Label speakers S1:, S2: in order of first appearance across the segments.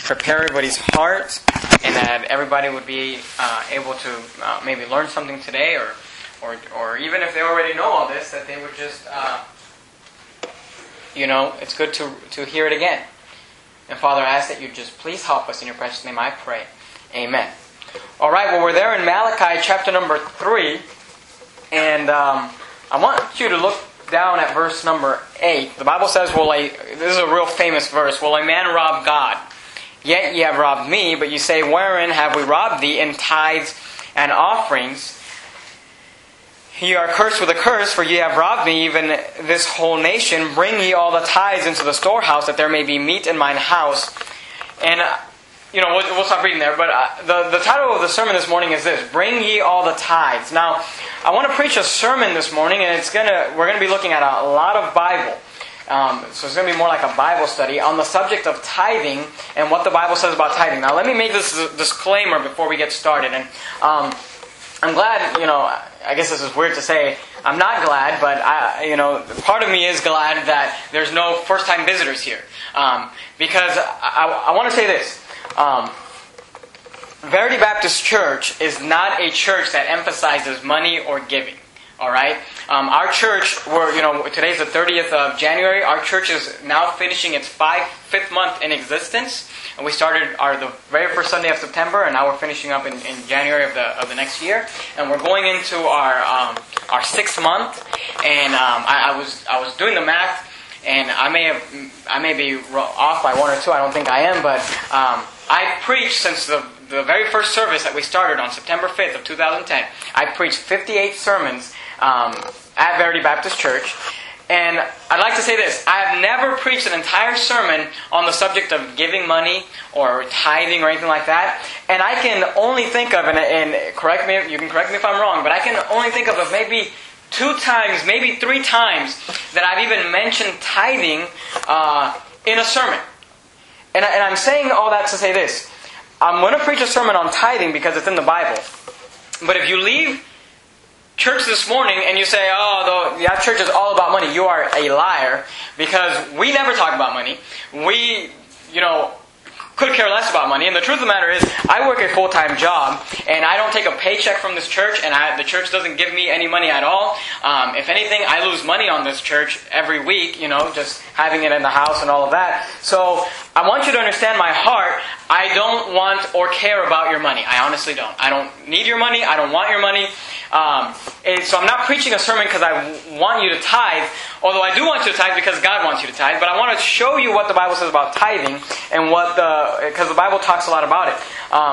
S1: prepare everybody's heart, and that everybody would be able to maybe learn something today, or even if they already know all this, that they would just, it's good to hear it again. And Father, I ask that you just please help us in your precious name, I pray. Amen. All right, well, we're there in Malachi chapter number 3, and I want you to look down at verse number 8. The Bible says, this is a real famous verse, will a man rob God? Yet ye have robbed me, but ye say, wherein have we robbed thee? In tithes and offerings. Ye are cursed with a curse, for ye have robbed me, even this whole nation. Bring ye all the tithes into the storehouse, that there may be meat in mine house. And, we'll stop reading there, but the title of the sermon this morning is this, Bring ye all the tithes. Now, I want to preach a sermon this morning, and we're going to be looking at a lot of Bible. So it's going to be more like a Bible study on the subject of tithing and what the Bible says about tithing. Now, let me make this disclaimer before we get started. And I'm glad, I guess this is weird to say, I'm not glad, but part of me is glad that there's no first-time visitors here. Because I want to say this. Verity Baptist Church is not a church that emphasizes money or giving. All right? Our church, today's the 30th of January. Our church is now finishing its fifth month in existence. And we started the very first Sunday of September, and now we're finishing up in January of the next year. And we're going into our sixth month. And I was doing the math, and I may be off by one or two. I don't think I am, but I preached since the very first service that we started on September 5th of 2010. I preached 58 sermons at Verity Baptist Church. And I'd like to say this. I have never preached an entire sermon on the subject of giving money or tithing or anything like that. And I can only think of, and correct me, you can correct me if I'm wrong, but I can only think of maybe 2 times, maybe 3 times that I've even mentioned tithing in a sermon. And I'm saying all that to say this. I'm going to preach a sermon on tithing because it's in the Bible. But if you leave church this morning and you say, that church is all about money, you are a liar, because we never talk about money. We, could care less about money. And the truth of the matter is, I work a full-time job, and I don't take a paycheck from this church, and the church doesn't give me any money at all. If anything, I lose money on this church every week, just having it in the house and all of that. So I want you to understand my heart. I don't want or care about your money. I honestly don't. I don't need your money. I don't want your money. And so I'm not preaching a sermon because I want you to tithe, although I do want you to tithe because God wants you to tithe. But I want to show you what the Bible says about tithing and because the Bible talks a lot about it.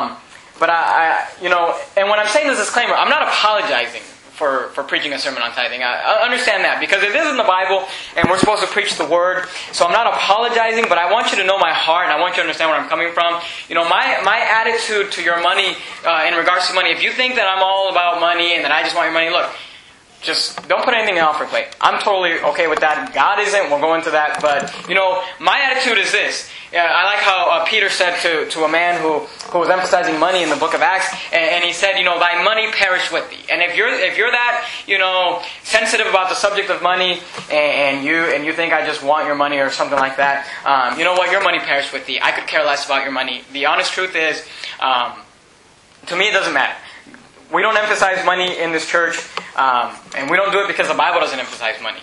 S1: And when I'm saying this disclaimer, I'm not apologizing for preaching a sermon on tithing. I understand that because it is in the Bible and we're supposed to preach the Word. So I'm not apologizing, but I want you to know my heart and I want you to understand where I'm coming from. My attitude to your money in regards to money, if you think that I'm all about money and that I just want your money, look, just don't put anything in the offering plate. I'm totally okay with that. God isn't. We'll go into that. But, my attitude is this. I like how Peter said to a man who was emphasizing money in the book of Acts, and he said, thy money perish with thee. And if you're that, sensitive about the subject of money, and you think I just want your money or something like that, you know what? Your money perish with thee. I could care less about your money. The honest truth is, to me it doesn't matter. We don't emphasize money in this church, and we don't do it because the Bible doesn't emphasize money.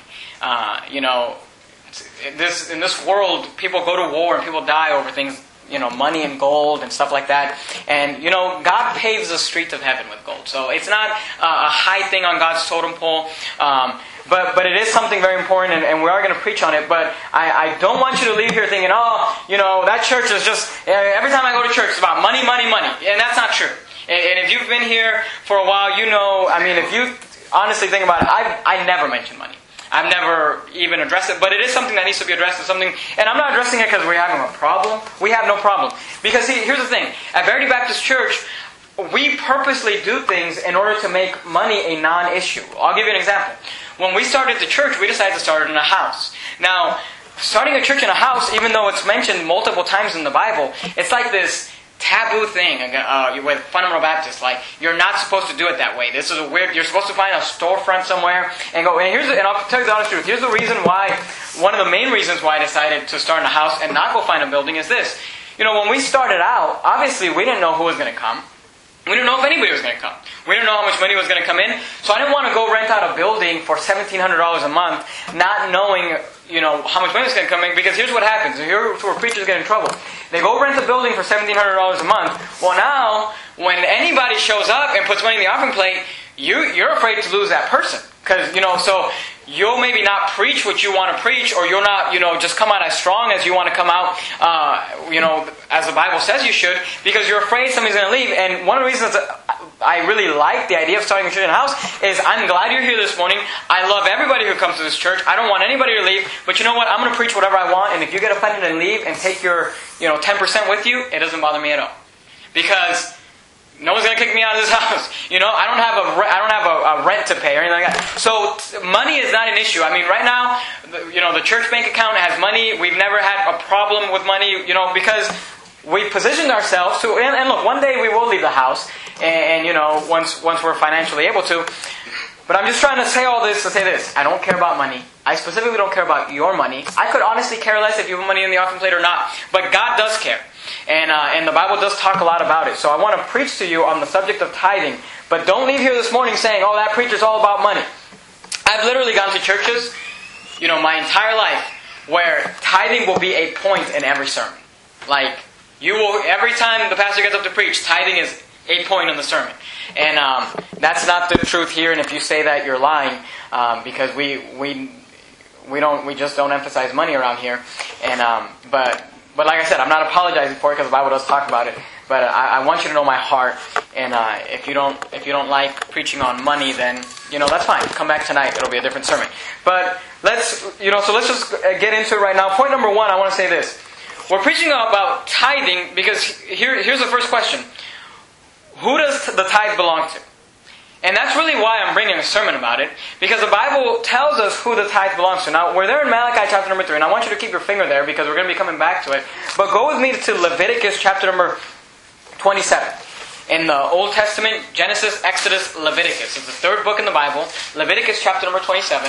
S1: In this world, people go to war and people die over things, money and gold and stuff like that. And, God paves the streets of heaven with gold. So it's not a high thing on God's totem pole. But it is something very important, and we are going to preach on it. But I don't want you to leave here thinking, that church is just, every time I go to church, it's about money, money, money. And that's not true. And if you've been here for a while, if you honestly think about it, I never mention money. I've never even addressed it, but it is something that needs to be addressed. And I'm not addressing it because we're having a problem. We have no problem. Because see, here's the thing. At Verity Baptist Church, we purposely do things in order to make money a non-issue. I'll give you an example. When we started the church, we decided to start it in a house. Now, starting a church in a house, even though it's mentioned multiple times in the Bible, it's like this taboo thing with fundamental Baptists. Like, you're not supposed to do it that way. This is a weird. You're supposed to find a storefront somewhere and go. And I'll tell you the honest truth. Here's the reason why. One of the main reasons why I decided to start in a house and not go find a building is this. when we started out, obviously we didn't know who was going to come. We didn't know if anybody was going to come. We didn't know how much money was going to come in. So I didn't want to go rent out a building for $1,700 a month, not knowing, how much money was going to come in. Because here's what happens. Here's where preachers get in trouble. They go rent a building for $1,700 a month. Well, now, when anybody shows up and puts money in the offering plate, you're afraid to lose that person. Because, so you'll maybe not preach what you want to preach, or you'll not, just come out as strong as you want to come out, as the Bible says you should, because you're afraid somebody's going to leave. And one of the reasons I really like the idea of starting a church in a house is I'm glad you're here this morning. I love everybody who comes to this church. I don't want anybody to leave. But you know what? I'm going to preach whatever I want. And if you get offended and leave and take your 10% with you, it doesn't bother me at all. Because no one's going to kick me out of this house. I don't have a rent to pay or anything like that. So money is not an issue. I mean, right now, the church bank account has money. We've never had a problem with money, because we positioned ourselves to. And look, one day we will leave the house, and once we're financially able to. But I'm just trying to say all this to say this: I don't care about money. I specifically don't care about your money. I could honestly care less if you have money in the offering plate or not. But God does care. And the Bible does talk a lot about it. So I want to preach to you on the subject of tithing. But don't leave here this morning saying, oh, that preacher's all about money. I've literally gone to churches, my entire life, where tithing will be a point in every sermon. Like, every time the pastor gets up to preach, tithing is a point in the sermon. And that's not the truth here. And if you say that, you're lying. Because we just don't emphasize money around here. And But like I said, I'm not apologizing for it because the Bible does talk about it. But I want you to know my heart. And if you don't like preaching on money, then that's fine. Come back tonight; it'll be a different sermon. But let's just get into it right now. Point number 1, I want to say this: we're preaching about tithing because here's the first question: who does the tithe belong to? And that's really why I'm bringing a sermon about it, because the Bible tells us who the tithe belongs to. Now, we're there in Malachi chapter number 3, and I want you to keep your finger there because we're going to be coming back to it. But go with me to Leviticus chapter number 27. In the Old Testament, Genesis, Exodus, Leviticus. It's the third book in the Bible. Leviticus chapter number 27.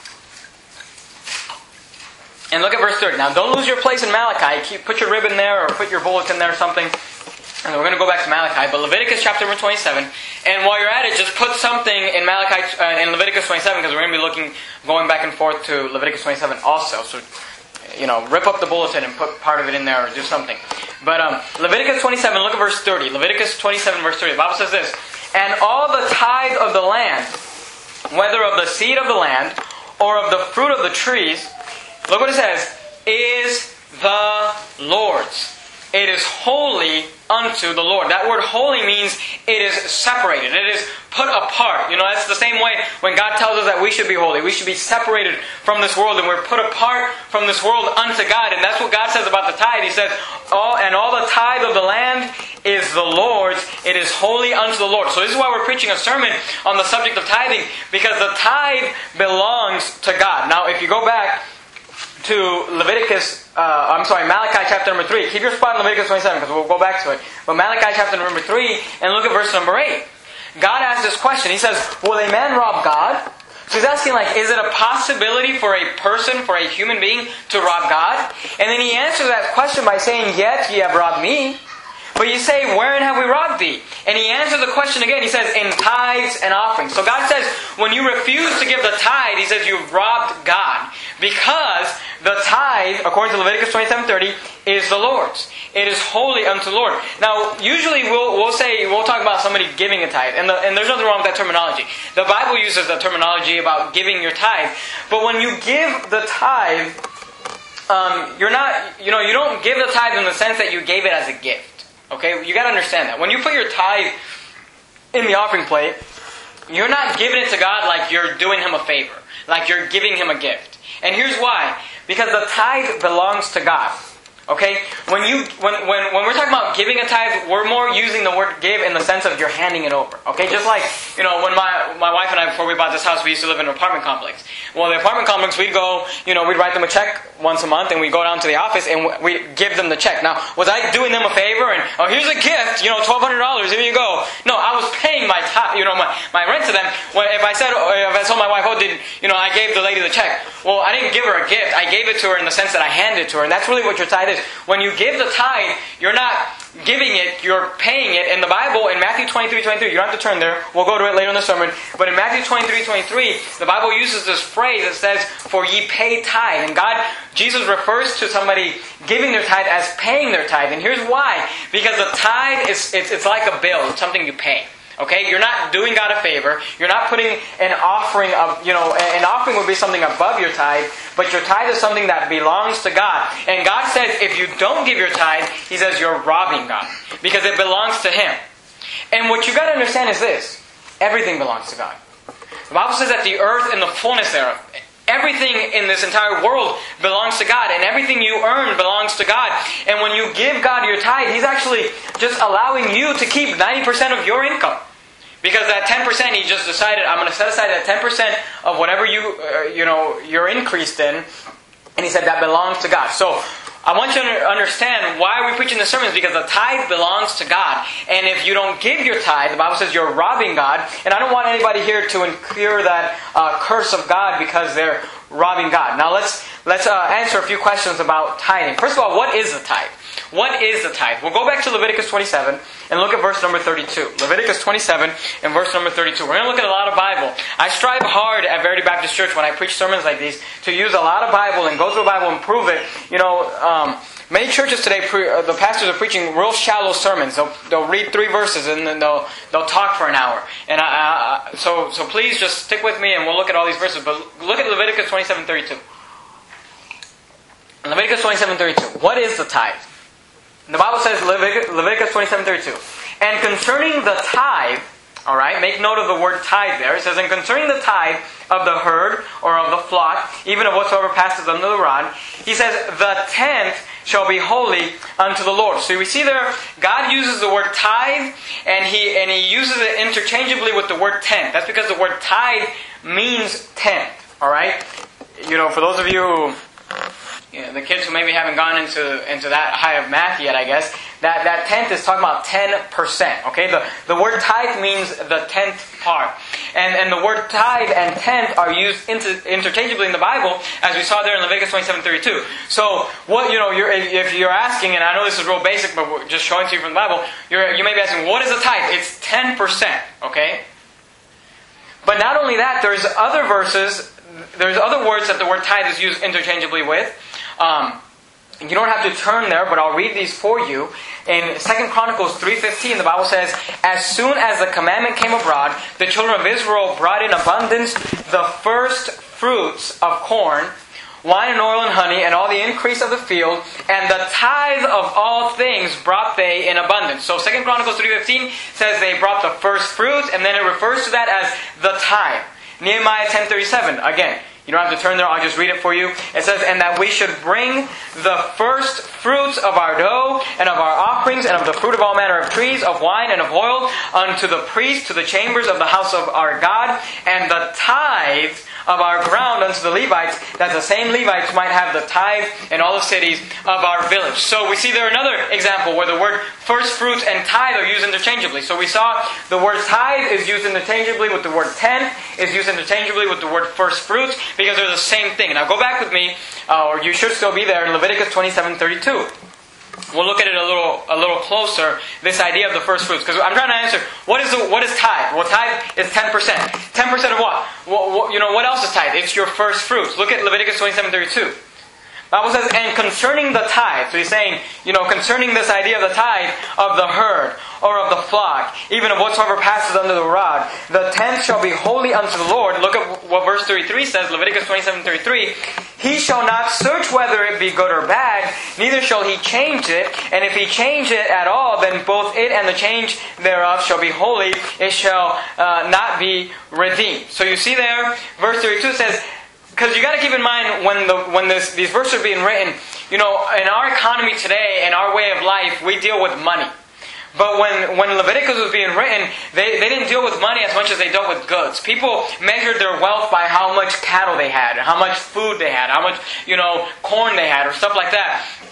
S1: And look at verse 30. Now, don't lose your place in Malachi. Put your ribbon there or put your bulletin there or something. And we're going to go back to Malachi, but Leviticus chapter number 27. And while you're at it, just put something in in Leviticus 27, because we're going to be going back and forth to Leviticus 27 also. So, rip up the bulletin and put part of it in there or do something. But Leviticus 27, look at verse 30. Leviticus 27, verse 30. The Bible says this: and all the tithe of the land, whether of the seed of the land or of the fruit of the trees, look what it says, is the Lord's. It is holy unto the Lord. That word holy means it is separated. It is put apart. That's the same way when God tells us that we should be holy. We should be separated from this world, and we're put apart from this world unto God. And that's what God says about the tithe. He says, all the tithe of the land is the Lord's. It is holy unto the Lord. So this is why we're preaching a sermon on the subject of tithing, because the tithe belongs to God. Now, if you go back to Malachi chapter number 3. Keep your spot in Leviticus 27 because we'll go back to it. But Malachi chapter number 3, and look at verse number 8. God asks this question. He says, will a man rob God? So he's asking, is it a possibility for a person, for a human being, to rob God? And then he answers that question by saying, yet ye have robbed me. But you say, wherein have we robbed thee? And he answers the question again. He says, in tithes and offerings. So God says, when you refuse to give the tithe, He says, you've robbed God. Because the tithe, according to Leviticus 27:30, is the Lord's. It is holy unto the Lord. Now, usually we'll talk about somebody giving a tithe. And there's nothing wrong with that terminology. The Bible uses the terminology about giving your tithe. But when you give the tithe, you don't give the tithe in the sense that you gave it as a gift. Okay, you got to understand that. When you put your tithe in the offering plate, you're not giving it to God like you're doing Him a favor, like you're giving Him a gift. And here's why: because the tithe belongs to God. Okay, when we're talking about giving a tithe, we're more using the word give in the sense of you're handing it over. Okay, just like when my wife and I, before we bought this house, we used to live in an apartment complex. Well, the apartment complex, we'd go, we'd write them a check once a month, and we'd go down to the office and we give them the check. Now, was I doing them a favor? And here's a gift, $1,200, here you go. No, I was paying my my rent to them. If I told my wife, I gave the lady the check. Well, I didn't give her a gift. I gave it to her in the sense that I handed it to her, and that's really what your tithe is. this. When you give the tithe, you're not giving it, you're paying it. In the Bible, in Matthew 23:23, you don't have to turn there. We'll go to it later in the sermon. But in Matthew 23:23, the Bible uses this phrase that says, "For ye pay tithe." And Jesus refers to somebody giving their tithe as paying their tithe. And here's why. Because the tithe it's like a bill. It's something you pay. Okay? You're not doing God a favor. You're not putting an offering of, an offering would be something above your tithe, but your tithe is something that belongs to God. And God says if you don't give your tithe, He says you're robbing God. Because it belongs to Him. And what you got to understand is this. Everything belongs to God. The Bible says that the earth and the fullness thereof, everything in this entire world belongs to God. And everything you earn belongs to God. And when you give God your tithe, He's actually just allowing you to keep 90% of your income. Because that 10%, He just decided, I'm going to set aside that 10% of whatever you're increased in. And He said that belongs to God. So I want you to understand why we're preaching the sermons, because the tithe belongs to God. And if you don't give your tithe, the Bible says you're robbing God. And I don't want anybody here to incur that curse of God because they're robbing God. Now let's answer a few questions about tithing. First of all, what is the tithe? What is the tithe? We'll go back to Leviticus 27 and look at verse number 32. Leviticus 27 and verse number 32. We're going to look at a lot of Bible. I strive hard at Verity Baptist Church when I preach sermons like these to use a lot of Bible and go through the Bible and prove it. Many churches today, the pastors are preaching real shallow sermons. They'll read 3 verses and then they'll talk for an hour. And so please just stick with me and we'll look at all these verses. But look at Leviticus 27:32. Leviticus 27:32. What is the tithe? The Bible says, Leviticus 27:32. And concerning the tithe, alright, make note of the word tithe there. It says, and concerning the tithe of the herd or of the flock, even of whatsoever passes under the rod, He says, the tenth shall be holy unto the Lord. So we see there, God uses the word tithe, and He uses it interchangeably with the word tenth. That's because the word tithe means tenth, alright? For those of you who, the kids who maybe haven't gone into that high of math yet, I guess, that tenth is talking about 10%. Okay, the word tithe means the 10th part, and the word tithe and tenth are used interchangeably in the Bible, as we saw there in Leviticus 27:32. So what if you're asking, and I know this is real basic, but we're just showing to you from the Bible, you may be asking, what is a tithe? It's 10%. Okay, but not only that, there's other verses. There's other words that the word tithe is used interchangeably with. You don't have to turn there, but I'll read these for you. In 2 Chronicles 3:15, the Bible says, as soon as the commandment came abroad, the children of Israel brought in abundance the first fruits of corn, wine and oil and honey, and all the increase of the field, and the tithe of all things brought they in abundance. So 2 Chronicles 3:15 says they brought the first fruits, and then it refers to that as the tithe. Nehemiah 10:37, again, you don't have to turn there, I'll just read it for you. It says, and that we should bring the first fruits of our dough, and of our offerings, and of the fruit of all manner of trees, of wine and of oil, unto the priest, to the chambers of the house of our God, and the tithe of our ground unto the Levites, that the same Levites might have the tithe in all the cities of our village. So we see there another example where the word first fruits and tithe are used interchangeably. So we saw the word tithe is used interchangeably with the word tenth, is used interchangeably with the word first fruits, because they're the same thing. Now go back with me, or you should still be there, in Leviticus 27:32. We'll look at it a little closer, this idea of the first fruits. Because I'm trying to answer, what is tithe? Well, tithe is 10%. 10% of what? What else is tithe? It's your first fruits. Look at Leviticus 27:32. The Bible says, and concerning the tithe, so he's saying, concerning this idea of the tithe of the herd, or of the flock, even of whatsoever passes under the rod, the tenth shall be holy unto the Lord. Look at what verse 33 says, Leviticus 27:33. He shall not search whether it be good or bad, neither shall he change it. And if he change it at all, then both it and the change thereof shall be holy. It shall not be redeemed. So you see there, verse 32 says, because you got to keep in mind when these verses are being written, in our economy today, in our way of life, we deal with money. But when Leviticus was being written, they didn't deal with money as much as they dealt with goods. People measured their wealth by how much cattle they had, how much food they had, how much, corn they had, or stuff like that.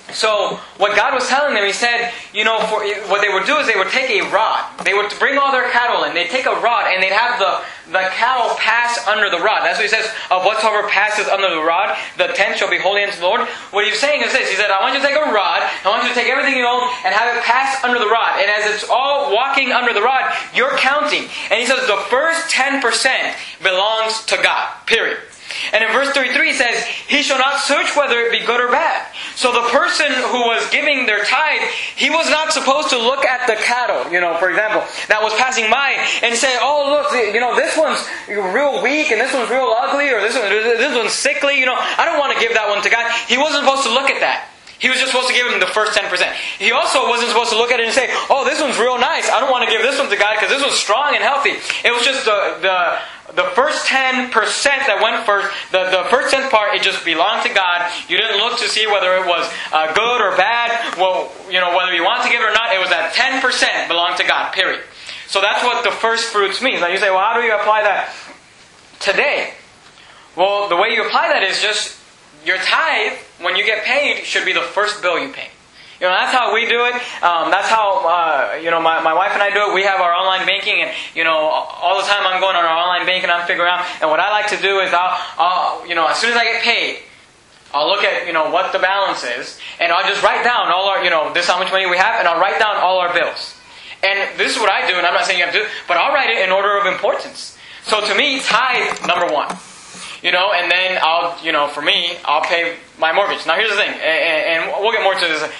S1: So what God was telling them, He said, what they would do is they would take a rod. They would bring all their cattle in. They'd take a rod and they'd have the cattle pass under the rod. That's what He says, of whatsoever passes under the rod, the tenth shall be holy unto the Lord. What He's saying is this. He said, I want you to take a rod, I want you to take everything you own and have it pass under the rod. And as it's all walking under the rod, you're counting. And He says the first 10% belongs to God. Period. And in verse 33 He says, He shall not search whether it be good or bad. So the person who was giving their tithe, he was not supposed to look at the cattle, for example, that was passing by and say, oh look, this one's real weak and this one's real ugly, or this one's sickly, I don't want to give that one to God. He wasn't supposed to look at that. He was just supposed to give him the first 10%. He also wasn't supposed to look at it and say, oh, this one's real nice. I don't want to give this one to God because this one's strong and healthy. It was just the first 10% that went first. The first 10th part, it just belonged to God. You didn't look to see whether it was good or bad. Well, whether you want to give it or not, it was that 10% belonged to God, period. So that's what the first fruits means. Now you say, well, how do you apply that today? Well, the way you apply that is just your tithe, when you get paid, should be the first bill you pay. That's how we do it. That's how, my wife and I do it. We have our online banking, and, all the time I'm going on our online banking, I'm figuring out. And what I like to do is I'll as soon as I get paid, I'll look at, what the balance is, and I'll just write down all our, this is how much money we have, and I'll write down all our bills. And this is what I do, and I'm not saying you have to do it, but I'll write it in order of importance. So to me, tithe, number one. And then for me, I'll pay my mortgage. Now here's the thing, and we'll get more to this.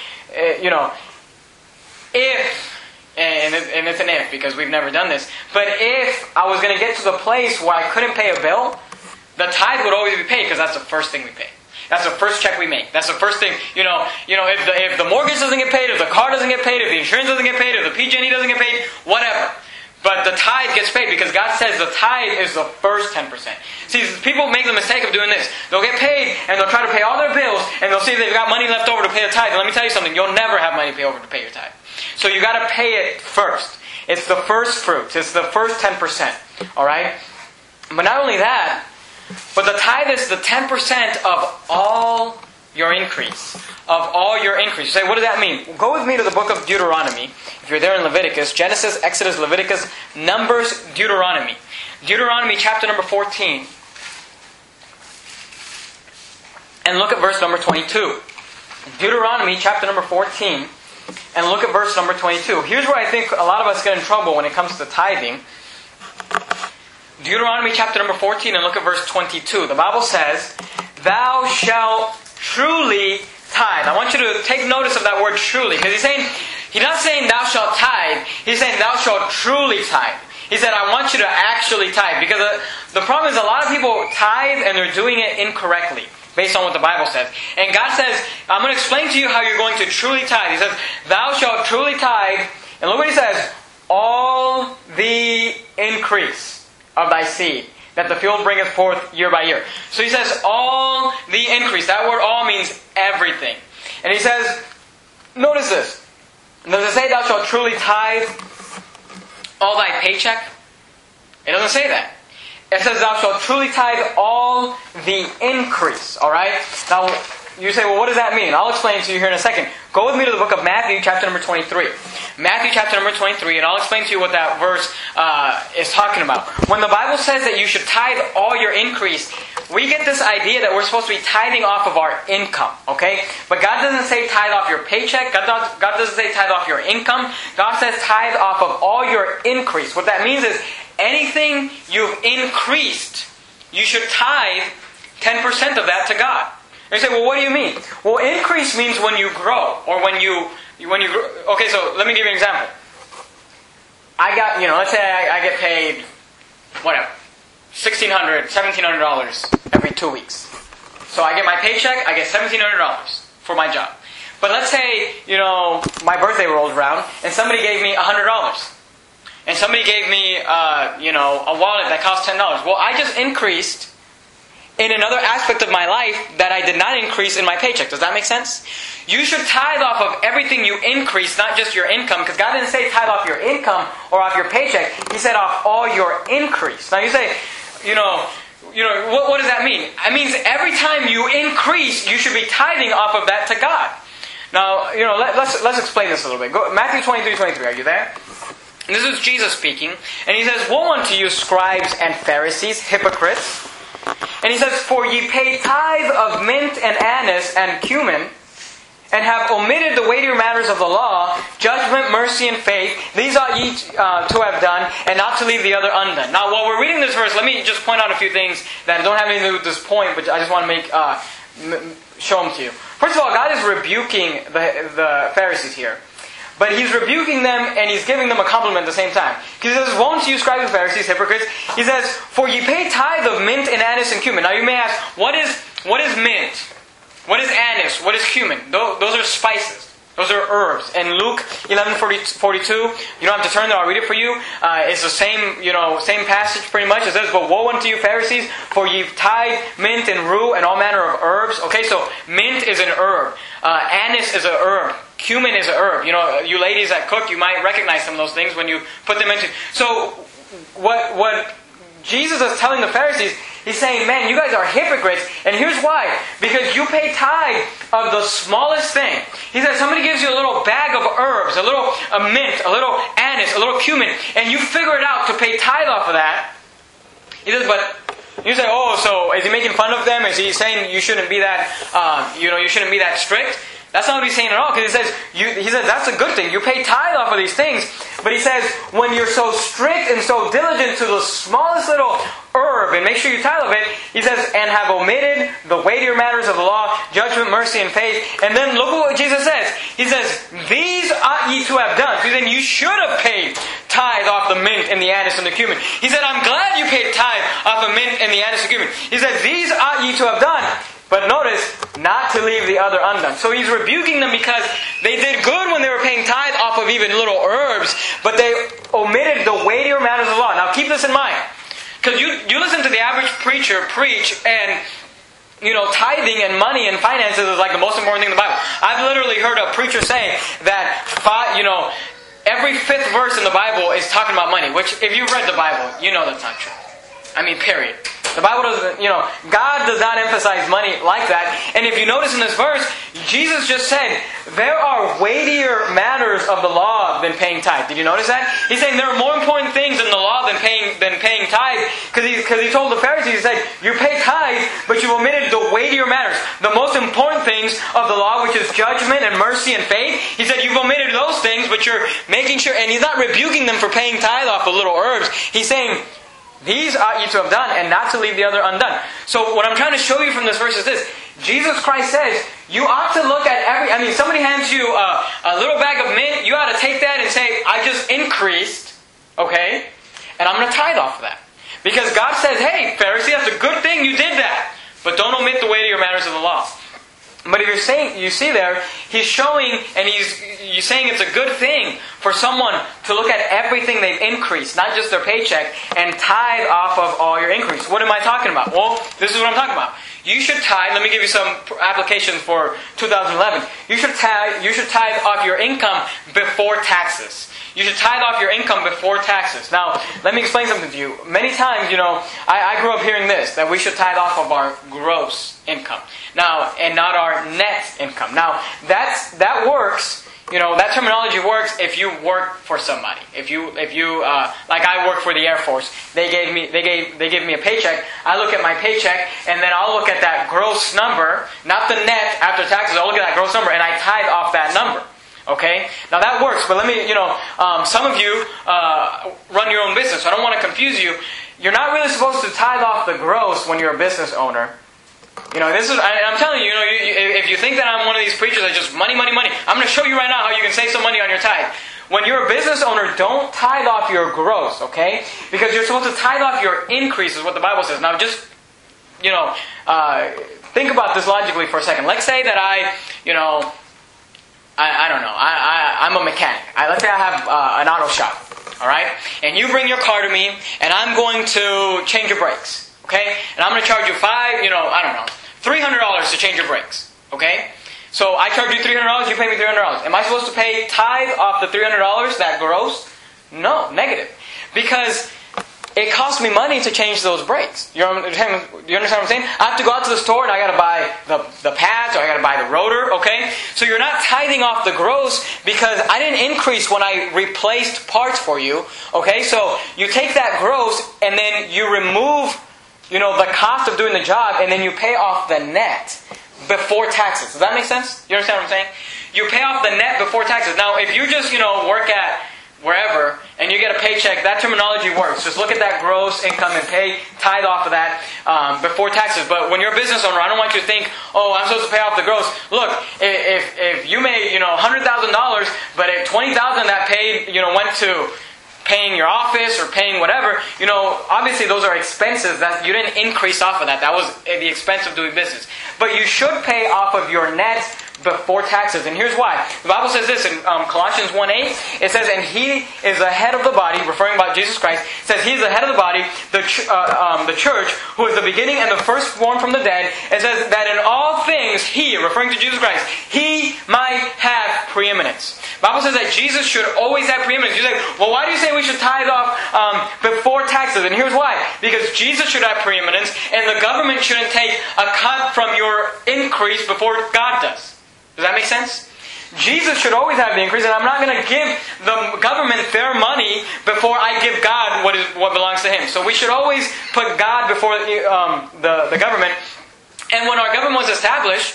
S1: If, and it's an if because we've never done this, but if I was going to get to the place where I couldn't pay a bill, the tithe would always be paid because that's the first thing we pay. That's the first check we make. That's the first thing, if the mortgage doesn't get paid, if the car doesn't get paid, if the insurance doesn't get paid, if the PG&E doesn't get paid, whatever. But the tithe gets paid because God says the tithe is the first 10%. See, people make the mistake of doing this. They'll get paid and they'll try to pay all their bills and they'll see if they've got money left over to pay the tithe. And let me tell you something, you'll never have money to pay over to pay your tithe. So you got to pay it first. It's the first fruits. It's the first 10%. Alright? But not only that, but the tithe is the 10% of all your increase. Of all your increase. You say, what does that mean? Well, go with me to the book of Deuteronomy. If you're there in Leviticus, Genesis, Exodus, Leviticus, Numbers, Deuteronomy. Deuteronomy chapter number 14. And look at verse number 22. Deuteronomy chapter number 14. And look at verse number 22. Here's where I think a lot of us get in trouble when it comes to tithing. Deuteronomy chapter number 14 and look at verse 22. The Bible says, Thou shalt truly tithe. I want you to take notice of that word truly. Because He's not saying thou shalt tithe. He's saying thou shalt truly tithe. He said, I want you to actually tithe. Because the problem is a lot of people tithe and they're doing it incorrectly. Based on what the Bible says. And God says, I'm going to explain to you how you're going to truly tithe. He says, Thou shalt truly tithe. And look what He says. All the increase of thy seed, that the field bringeth forth year by year. So He says, all the increase. That word all means everything. And He says, notice this. Does it say thou shalt truly tithe all thy paycheck? It doesn't say that. It says thou shalt truly tithe all the increase. Alright? Now, you say, well, what does that mean? I'll explain it to you here in a second. Go with me to the book of Matthew, chapter number 23. Matthew, chapter number 23, and I'll explain to you what that verse is talking about. When the Bible says that you should tithe all your increase, we get this idea that we're supposed to be tithing off of our income, okay? But God doesn't say tithe off your paycheck. God doesn't say tithe off your income. God says tithe off of all your increase. What that means is anything you've increased, you should tithe 10% of that to God. And you say, well, what do you mean? Well, increase means when you grow, or when you grow. Okay, so let me give you an example. I got, let's say I get paid, whatever, $1,600, $1,700 every 2 weeks. So I get my paycheck, I get $1,700 for my job. But let's say, my birthday rolls around, and somebody gave me $100. And somebody gave me, a wallet that cost $10. Well, I just increased in another aspect of my life that I did not increase in my paycheck. Does that make sense? You should tithe off of everything you increase, not just your income. Because God didn't say tithe off your income or off your paycheck. He said off all your increase. Now you say, what does that mean? It means every time you increase, you should be tithing off of that to God. Now, let's explain this a little bit. Go, Matthew 23:23. Are you there? And this is Jesus speaking. And He says, "Woe unto you, scribes and Pharisees, hypocrites." And He says, "For ye pay tithe of mint and anise and cumin, and have omitted the weightier matters of the law, judgment, mercy, and faith. These ought ye to have done, and not to leave the other undone." Now, while we're reading this verse, let me just point out a few things that don't have anything to do with this point, but I just want to show them to you. First of all, God is rebuking the Pharisees here. But He's rebuking them, and He's giving them a compliment at the same time. He says, "Woe unto you, scribes and Pharisees, hypocrites." He says, "For ye pay tithe of mint and anise and cumin." Now you may ask, what is mint? What is anise? What is cumin? Those are spices. Those are herbs. In Luke 11:42, you don't have to turn there, I'll read it for you. It's the same passage pretty much. It says, "But woe unto you, Pharisees, for ye tithe mint and rue and all manner of herbs." Okay, so mint is an herb. Anise is a herb. Cumin is a herb. You ladies that cook, you might recognize some of those things when you put them into. So, what Jesus is telling the Pharisees, He's saying, man, you guys are hypocrites, and here's why. Because you pay tithe of the smallest thing. He said, somebody gives you a little bag of herbs, a mint, a little anise, a little cumin, and you figure it out to pay tithe off of that. He says, but you say, oh, so is He making fun of them? Is He saying you shouldn't be that, you shouldn't be that strict? That's not what He's saying at all, because He says that's a good thing. You pay tithe off of these things. But He says, when you're so strict and so diligent to the smallest little herb, and make sure you tithe of it, He says, and have omitted the weightier matters of the law, judgment, mercy, and faith. And then look at what Jesus says. He says, these ought ye to have done. So then you should have paid tithe off the mint and the anise and the cumin. He said, I'm glad you paid tithe off the mint and the anise and cumin. He said, these ought ye to have done. But notice, not to leave the other undone. So He's rebuking them because they did good when they were paying tithe off of even little herbs, but they omitted the weightier matters of the law. Now keep this in mind. Because you listen to the average preacher preach, and tithing and money and finances is like the most important thing in the Bible. I've literally heard a preacher say that every fifth verse in the Bible is talking about money, which if you've read the Bible, you know that's not true. I mean, period. The Bible doesn't, God does not emphasize money like that. And if you notice in this verse, Jesus just said, there are weightier matters of the law than paying tithe. Did you notice that? He's saying there are more important things in the law than paying tithe. Because he told the Pharisees, he said, you pay tithe, but you've omitted the weightier matters. The most important things of the law, which is judgment and mercy and faith. He said, you've omitted those things, but you're making sure, and He's not rebuking them for paying tithe off the little herbs. He's saying, these ought ye to have done, and not to leave the other undone. So what I'm trying to show you from this verse is this. Jesus Christ says, you ought to look at somebody hands you a little bag of mint, you ought to take that and say, I just increased, okay? And I'm going to tithe off of that. Because God says, hey, Pharisee, that's a good thing you did that. But don't omit the weightier matters of the law. But if you're saying, you see there, He's showing, and He's saying it's a good thing for someone to look at everything they've increased, not just their paycheck, and tithe off of all your increase. What am I talking about? Well, this is what I'm talking about. You should tithe. Let me give you some applications for 2011. You should tithe off your income before taxes. You should tithe off your income before taxes. Now, let me explain something to you. Many times, I grew up hearing this, that we should tithe off of our gross income. Now, and not our net income. Now, that works. That terminology works if you work for somebody. If you like I work for the Air Force, they give me a paycheck. I look at my paycheck, and then I'll look at that gross number, not the net after taxes. I'll look at that gross number, and I tithe off that number. Okay? Now that works, but let me, some of you run your own business, so I don't want to confuse you. You're not really supposed to tithe off the gross when you're a business owner. I'm telling you, if you think that I'm one of these preachers that just money, money, money, I'm going to show you right now how you can save some money on your tithe. When you're a business owner, don't tithe off your gross, okay? Because you're supposed to tithe off your increase, is what the Bible says. Now just, think about this logically for a second. Let's say that I don't know, I'm a mechanic. Let's say I have an auto shop, alright? And you bring your car to me, and I'm going to change your brakes. Okay? And I'm going to charge you $300 to change your brakes. Okay? So I charge you $300, you pay me $300. Am I supposed to pay tithe off the $300, that gross? No, negative. Because it costs me money to change those brakes. You understand what I'm saying? I have to go out to the store and I got to buy the pads, or I got to buy the rotor, okay? So you're not tithing off the gross because I didn't increase when I replaced parts for you, okay? So you take that gross and then you remove, the cost of doing the job, and then you pay off the net before taxes. Does that make sense? You understand what I'm saying? You pay off the net before taxes. Now, if you just, work at wherever, and you get a paycheck, that terminology works. Just look at that gross income and tithe off of that before taxes. But when you're a business owner, I don't want you to think, I'm supposed to pay off the gross. Look, if you made, $100,000, but at $20,000 that paid, went to paying your office or paying whatever, obviously those are expenses that you didn't increase off of that. That was the expense of doing business. But you should pay off of your net before taxes. And here's why. The Bible says this in Colossians 1:8. It says, and He is the head of the body, referring about Jesus Christ. It says He is the head of the body, the church, who is the beginning and the firstborn from the dead. It says that in all things He, referring to Jesus Christ, He might have preeminence. The Bible says that Jesus should always have preeminence. You say, well, why do you say we should tithe off before taxes? And here's why. Because Jesus should have preeminence, and the government shouldn't take a cut from your increase before God does. Does that make sense? Jesus should always have the increase, and I'm not going to give the government their money before I give God what belongs to Him. So we should always put God before the government. And when our government was established,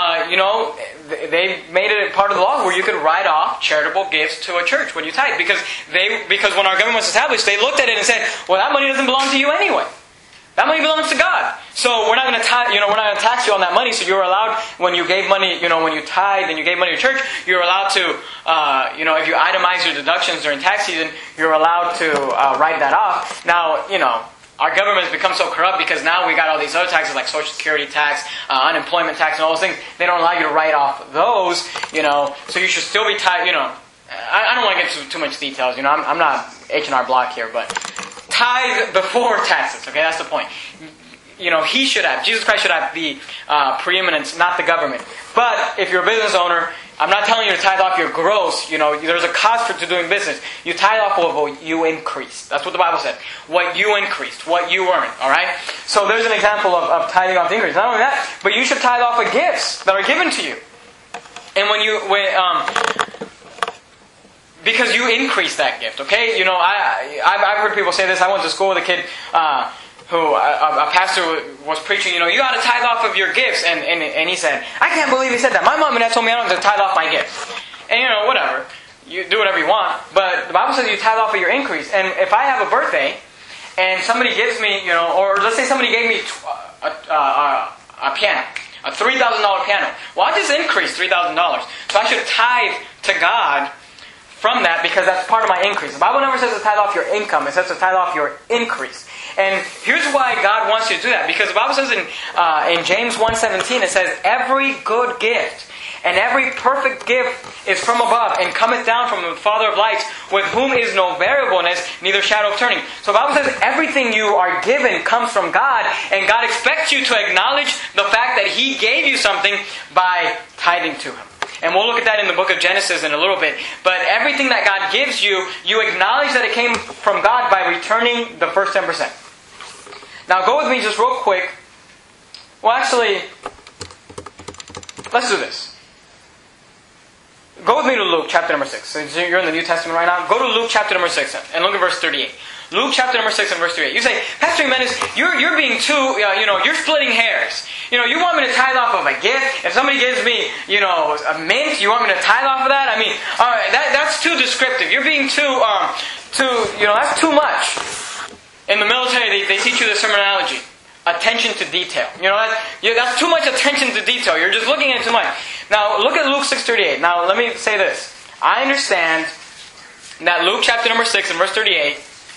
S1: they made it part of the law where you could write off charitable gifts to a church when you tithe, because when our government was established, they looked at it and said, well, that money doesn't belong to you anyway. That money belongs to God. So we're not going to tax you on that money. So you're allowed, when you gave money, when you tithe and you gave money to church, you're allowed to, if you itemize your deductions during tax season, you're allowed to write that off. Now, our government has become so corrupt because now we got all these other taxes like Social Security tax, unemployment tax, and all those things. They don't allow you to write off those, so you should still be tithe, I don't want to get into too much details, I'm not H&R Block here, but tithe before taxes, okay, that's the point. He should have, Jesus Christ should have the preeminence, not the government. But if you're a business owner, I'm not telling you to tithe off your gross. There's a cost to doing business. You tithe off of what you increased. That's what the Bible said. What you increased, what you earned. All right. So there's an example of tithing off the increase. Not only that, but you should tithe off of gifts that are given to you. And because you increase that gift. Okay. I've heard people say this. I went to school with a kid who a pastor was preaching, you got to tithe off of your gifts. And he said, I can't believe he said that. My mom and dad told me I don't have to tithe off my gifts. And whatever. You do whatever you want. But the Bible says you tithe off of your increase. And if I have a birthday and somebody gives me, or let's say somebody gave me a piano, a $3,000 piano. Well, I just increased $3,000. So I should tithe to God from that because that's part of my increase. The Bible never says to tithe off your income. It says to tithe off your increase. And here's why God wants you to do that. Because the Bible says in James 1:17, it says, every good gift and every perfect gift is from above and cometh down from the Father of lights, with whom is no variableness, neither shadow of turning. So the Bible says everything you are given comes from God, and God expects you to acknowledge the fact that He gave you something by tithing to Him. And we'll look at that in the book of Genesis in a little bit. But everything that God gives you, you acknowledge that it came from God by returning the first 10%. Now go with me just real quick. Well, actually, let's do this. Go with me to Luke chapter number 6. So you're in the New Testament right now. Go to Luke chapter number 6 and look at verse 38. Luke chapter number 6 and verse 38. You say, Pastor Jimenez, you're being too, you're splitting hairs. You want me to tithe off of a gift? If somebody gives me, a mint, you want me to tithe off of that? I mean, that's too descriptive. You're being too, that's too much. In the military, they teach you this terminology. Attention to detail. That's too much attention to detail. You're just looking at it too much. Now, look at Luke 6:38. Now, let me say this. I understand that Luke chapter number 6 and verse 38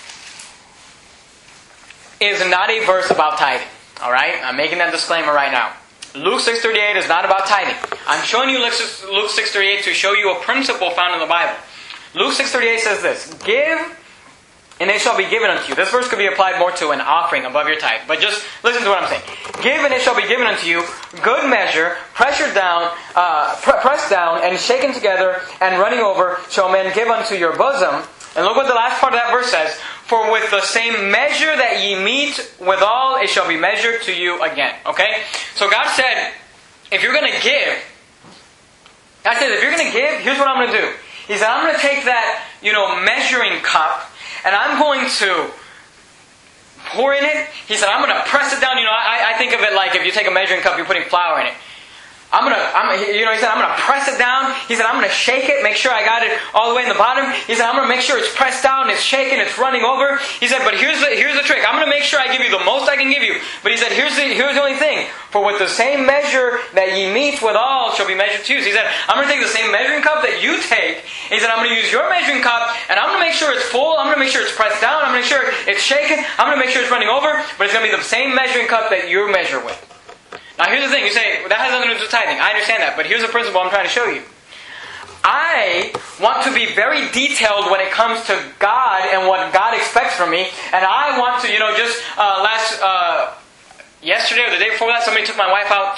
S1: is not a verse about tithing. Alright? I'm making that disclaimer right now. Luke 6:38 is not about tithing. I'm showing you Luke 6:38 to show you a principle found in the Bible. Luke 6:38 says this. Give, and it shall be given unto you. This verse could be applied more to an offering above your tithe. But just listen to what I'm saying. Give, and it shall be given unto you. Good measure, pressed down, and shaken together, and running over, shall men give unto your bosom. And look what the last part of that verse says. For with the same measure that ye meet withal, it shall be measured to you again. Okay? So God said, if you're going to give, here's what I'm going to do. He said, I'm going to take that, measuring cup, and I'm going to pour in it. He said, I'm going to press it down. I think of it like if you take a measuring cup, you're putting flour in it. He said, I'm going to press it down. He said, I'm going to shake it, make sure I got it all the way in the bottom. He said, I'm going to make sure it's pressed down, it's shaken, it's running over. He said, but here's the trick. I'm going to make sure I give you the most I can give you. But he said, here's the only thing. For with the same measure that ye meet withal shall be measured to you. So he said, I'm going to take the same measuring cup that you take. He said, I'm going to use your measuring cup, and I'm going to make sure it's full. I'm going to make sure it's pressed down. I'm going to make sure it's shaken. I'm going to make sure it's running over. But it's going to be the same measuring cup that you measure with. Now here's the thing, you say, well, that has nothing to do with tithing. I understand that, but here's a principle I'm trying to show you. I want to be very detailed when it comes to God and what God expects from me, and I want to, yesterday or the day before that, somebody took my wife out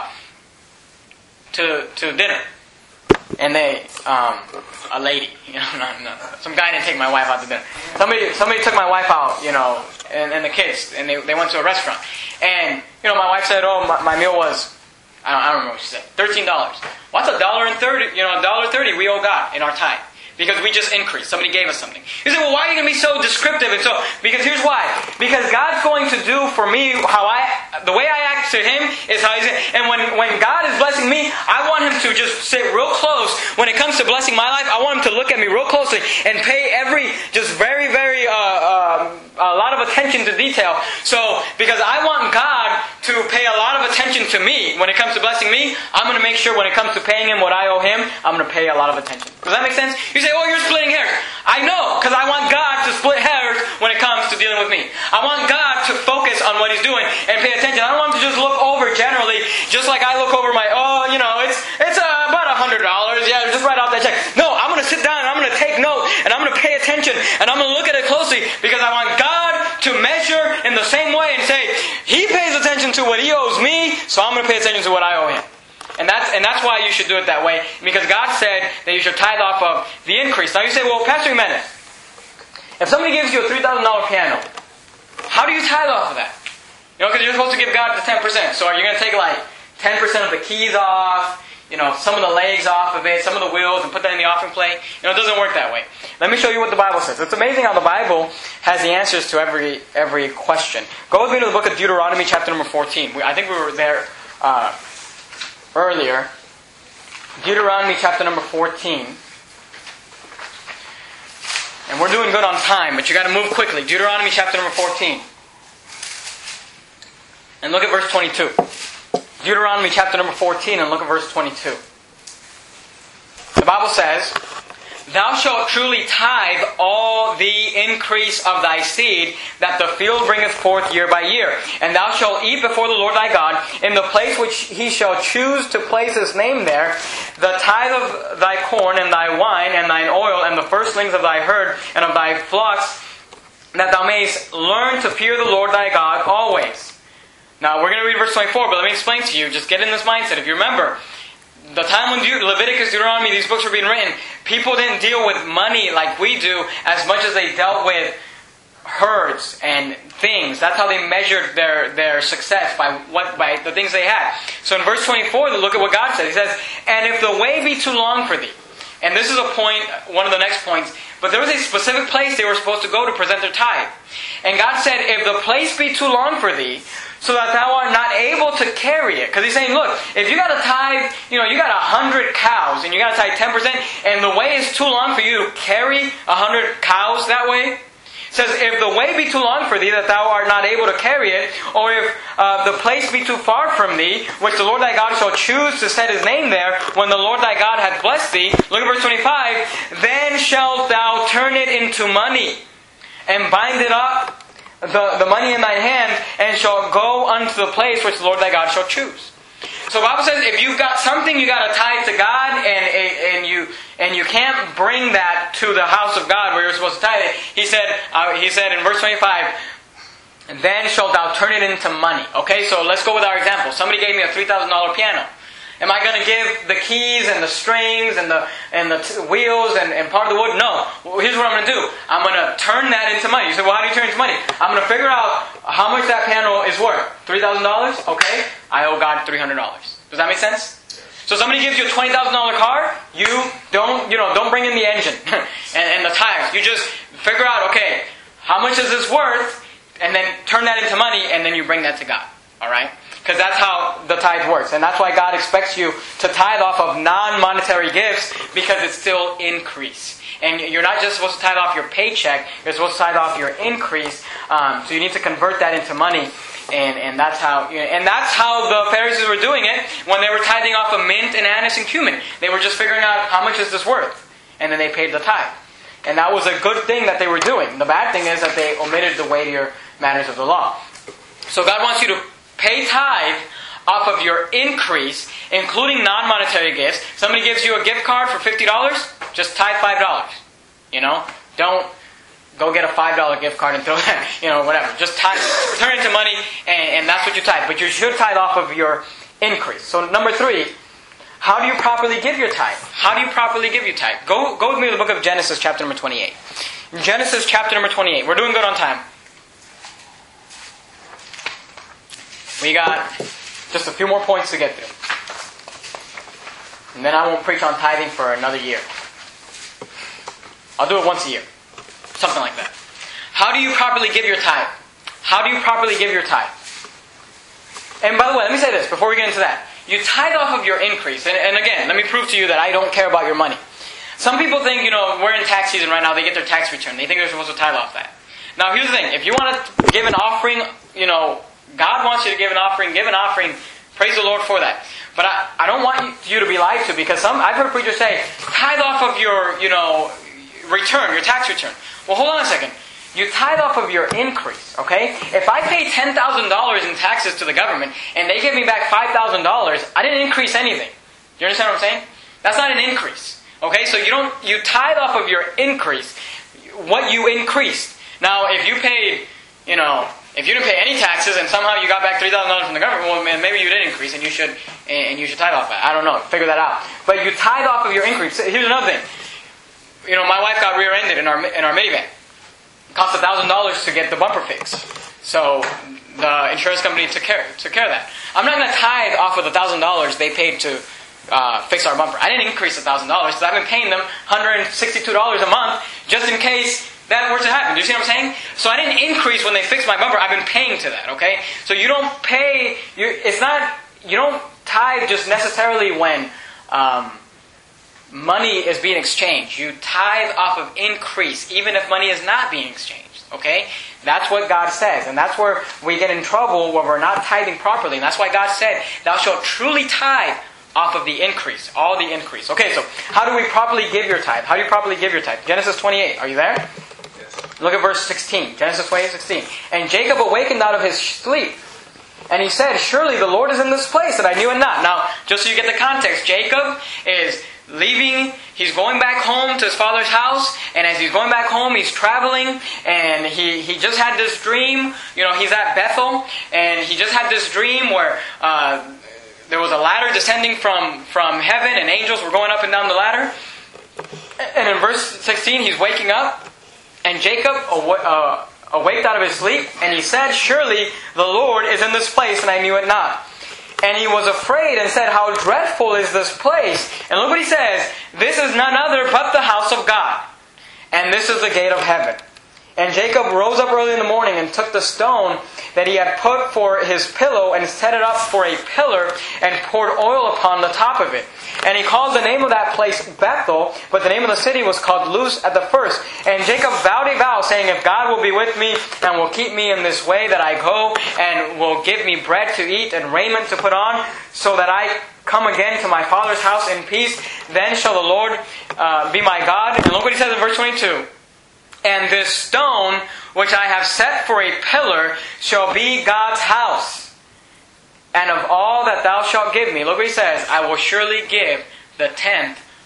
S1: to dinner. And a lady, some guy didn't take my wife out to dinner. Somebody took my wife out, and the kids, and they went to a restaurant. And, my wife said, my meal was, I don't remember what she said, $13. What's $1.30, $1.30 we owe God in our tithe? Because we just increased. Somebody gave us something. You say, well, why are you going to be so descriptive? Because here's why. Because God's going to do for me the way I act to Him is how He's. And when God is blessing me, I want Him to just sit real close. When it comes to blessing my life, I want Him to look at me real closely and pay very, very, a lot of attention to detail. So, because I want God to pay a lot of attention to me when it comes to blessing me, I'm going to make sure when it comes to paying Him what I owe Him, I'm going to pay a lot of attention. Does that make sense? You say, you're splitting hairs. I know, because I want God to split hairs when it comes to dealing with me. I want God to focus on what He's doing and pay attention. I don't want Him to just look over generally, just like I look over my, it's about $100. Yeah, just write off that check. No, I'm going to sit down and I'm going to take note and I'm going to pay attention and I'm going to look at it closely because I want God to measure in the same way and say, He pays attention to what He owes me, so I'm going to pay attention to what I owe Him. And that's why you should do it that way, because God said that you should tithe off of the increase. Now you say, well, Pastor Jimenez, if somebody gives you a $3,000 piano, how do you tithe off of that? Because you're supposed to give God the 10%. So are you going to take like 10% of the keys off, some of the legs off of it, some of the wheels, and put that in the offering plate? It doesn't work that way. Let me show you what the Bible says. It's amazing how the Bible has the answers to every question. Go with me to the book of Deuteronomy, chapter number 14. I think we were there earlier. Deuteronomy chapter number 14. And we're doing good on time, but you got to move quickly. Deuteronomy chapter number 14. And look at verse 22. Deuteronomy chapter number 14 and look at verse 22. The Bible says, Thou shalt truly tithe all the increase of thy seed that the field bringeth forth year by year. And thou shalt eat before the Lord thy God in the place which He shall choose to place His name there, the tithe of thy corn and thy wine and thine oil and the firstlings of thy herd and of thy flocks, that thou mayest learn to fear the Lord thy God always. Now we're going to read verse 24, but let me explain to you. Just get in this mindset. If you remember, the time when Leviticus, Deuteronomy, these books were being written, people didn't deal with money like we do as much as they dealt with herds and things. That's how they measured their success, by the things they had. So in verse 24, look at what God says. He says, And if the way be too long for thee, and this is a point, one of the next points, but there was a specific place they were supposed to go to present their tithe. And God said, if the place be too long for thee, so that thou art not able to carry it. Because He's saying, look, if you got to tithe, you got 100 cows, and you got to tithe 10%, and the way is too long for you to carry 100 cows that way. It says, if the way be too long for thee, that thou art not able to carry it, or if the place be too far from thee, which the Lord thy God shall choose to set His name there, when the Lord thy God hath blessed thee, look at verse 25, then shalt thou turn it into money, and bind it up, the money in thine hand, and shall go unto the place which the Lord thy God shall choose. So the Bible says, if you've got something you got to tithe to God, and you can't bring that to the house of God where you're supposed to tithe it, He said in verse 25, then shalt thou turn it into money. Okay, so let's go with our example. Somebody gave me a $3,000 piano. Am I going to give the keys and the strings and the wheels and part of the wood? No. Well, here's what I'm going to do. I'm going to turn that into money. You say, well, how do you turn it into money? I'm going to figure out how much that panel is worth. $3,000? Okay. I owe God $300. Does that make sense? So somebody gives you a $20,000 car, you don't bring in the engine and the tires. You just figure out, okay, how much is this worth? And then turn that into money, and then you bring that to God. All right? Because that's how the tithe works. And that's why God expects you to tithe off of non-monetary gifts, because it's still increase. And you're not just supposed to tithe off your paycheck, you're supposed to tithe off your increase. So you need to convert that into money. And that's how the Pharisees were doing it when they were tithing off of mint and anise and cumin. They were just figuring out how much is this worth. And then they paid the tithe. And that was a good thing that they were doing. The bad thing is that they omitted the weightier matters of the law. So God wants you to pay tithe off of your increase, including non-monetary gifts. Somebody gives you a gift card for $50, just tithe $5. Don't go get a $5 gift card and throw that, whatever. Just tithe, turn it into money, and that's what you tithe. But you should tithe off of your increase. So number 3, how do you properly give your tithe? How do you properly give your tithe? Go with me to the book of Genesis, chapter number 28. Genesis, chapter number 28. We're doing good on time. We got just a few more points to get through. And then I won't preach on tithing for another year. I'll do it once a year. Something like that. How do you properly give your tithe? How do you properly give your tithe? And by the way, let me say this before we get into that. You tithe off of your increase. And again, let me prove to you that I don't care about your money. Some people think, we're in tax season right now. They get their tax return. They think they're supposed to tithe off that. Now, here's the thing. If you want to give an offering, God wants you to give an offering. Give an offering. Praise the Lord for that. But I don't want you to be lied to, because I've heard preachers say, tithe off of your, return, your tax return. Well, hold on a second. You tithe off of your increase, okay? If I pay $10,000 in taxes to the government and they give me back $5,000, I didn't increase anything. Do you understand what I'm saying? That's not an increase, okay? So you tithe off of your increase what you increased. Now, if you paid, if you didn't pay any taxes and somehow you got back $3,000 from the government, well, maybe you did increase and you should tithe off that. I don't know. Figure that out. But you tithe off of your increase. Here's another thing. My wife got rear-ended in our minivan. It cost $1,000 to get the bumper fixed. So the insurance company took care of that. I'm not going to tithe off of the $1,000 they paid to fix our bumper. I didn't increase $1,000 because I've been paying them $162 a month just in case that were to happen. Do you see what I'm saying? So I didn't increase when they fixed my bumper. I've been paying to that, okay? So you don't pay... You don't tithe just necessarily when... money is being exchanged. You tithe off of increase, even if money is not being exchanged. Okay? That's what God says. And that's where we get in trouble when we're not tithing properly. And that's why God said, thou shalt truly tithe off of the increase. All the increase. Okay, so how do we properly give your tithe? How do you properly give your tithe? Genesis 28. Are you there? Yes. Look at verse 16. Genesis 28:16. And Jacob awakened out of his sleep. And he said, surely the Lord is in this place, that I knew it not. Now, just so you get the context, Jacob is leaving, he's going back home to his father's house, and as he's going back home, he's traveling, and he just had this dream, he's at Bethel, and he just had this dream where there was a ladder descending from heaven, and angels were going up and down the ladder. And in verse 16, he's waking up, and Jacob awaked out of his sleep, and he said, surely the Lord is in this place, and I knew it not. And he was afraid and said, how dreadful is this place? And look what he says, this is none other but the house of God, and this is the gate of heaven. And Jacob rose up early in the morning and took the stone that he had put for his pillow and set it up for a pillar and poured oil upon the top of it. And he called the name of that place Bethel, but the name of the city was called Luz at the first. And Jacob vowed a vow, saying, if God will be with me and will keep me in this way that I go, and will give me bread to eat and raiment to put on, so that I come again to my father's house in peace, then shall the Lord be my God. And look what he says in verse 22. And this stone, which I have set for a pillar, shall be God's house. And of all that thou shalt give me, look what he says, I will surely give the tenth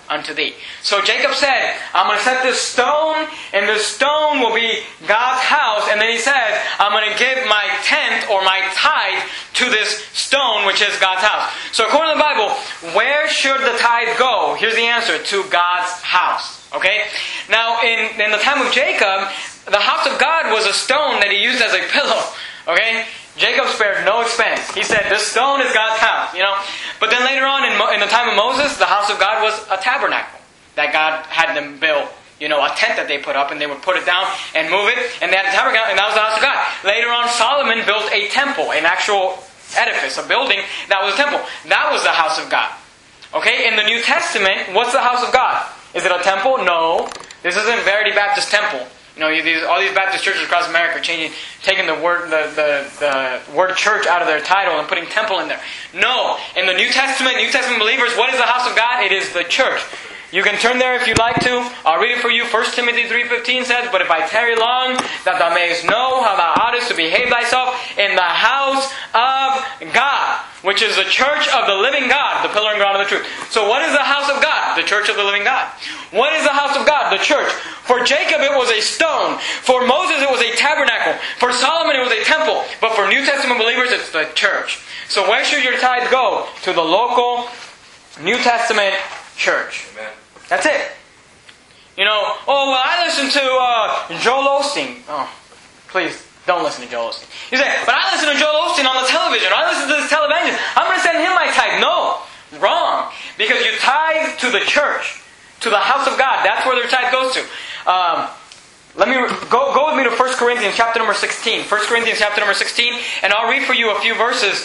S1: unto thee. So Jacob said, I'm going to set this stone, and this stone will be God's house. And then he says, I'm going to give my tenth or my tithe to this stone, which is God's house. So according to the Bible, where should the tithe go? Here's the answer: to God's house. Okay? Now, in the time of Jacob, the house of God was a stone that he used as a pillow. Okay? Jacob spared no expense. He said, this stone is God's house. But then later on, in the time of Moses, the house of God was a tabernacle that God had them build. A tent that they put up, and they would put it down and move it, and they had a tabernacle, and that was the house of God. Later on, Solomon built a temple, an actual edifice, a building that was a temple. That was the house of God. Okay? In the New Testament, what's the house of God? Is it a temple? No. This isn't Verity Baptist Temple. All these Baptist churches across America are taking the word church out of their title and putting temple in there. No. In the New Testament believers, what is the house of God? It is the church. You can turn there if you'd like to. I'll read it for you. 1 Timothy 3:15 says, but if I tarry long, that thou mayest know how thou oughtest to behave thyself in the house of God, which is the church of the living God, the pillar and ground of the truth. So what is the house of God? The church of the living God. What is the house of God? The church. For Jacob it was a stone. For Moses it was a tabernacle. For Solomon it was a temple. But for New Testament believers it's the church. So where should your tithe go? To the local New Testament church.
S2: Amen.
S1: That's it. I listen to Joel Osteen. Oh, please don't listen to Joel Osteen. You say, but I listen to Joel Osteen on the television. I listen to this television. I'm going to send him my tithe. No, wrong. Because you tithe to the church, to the house of God. That's where their tithe goes to. Let me go with me to 1 Corinthians chapter number 16. 1 Corinthians chapter number 16, and I'll read for you a few verses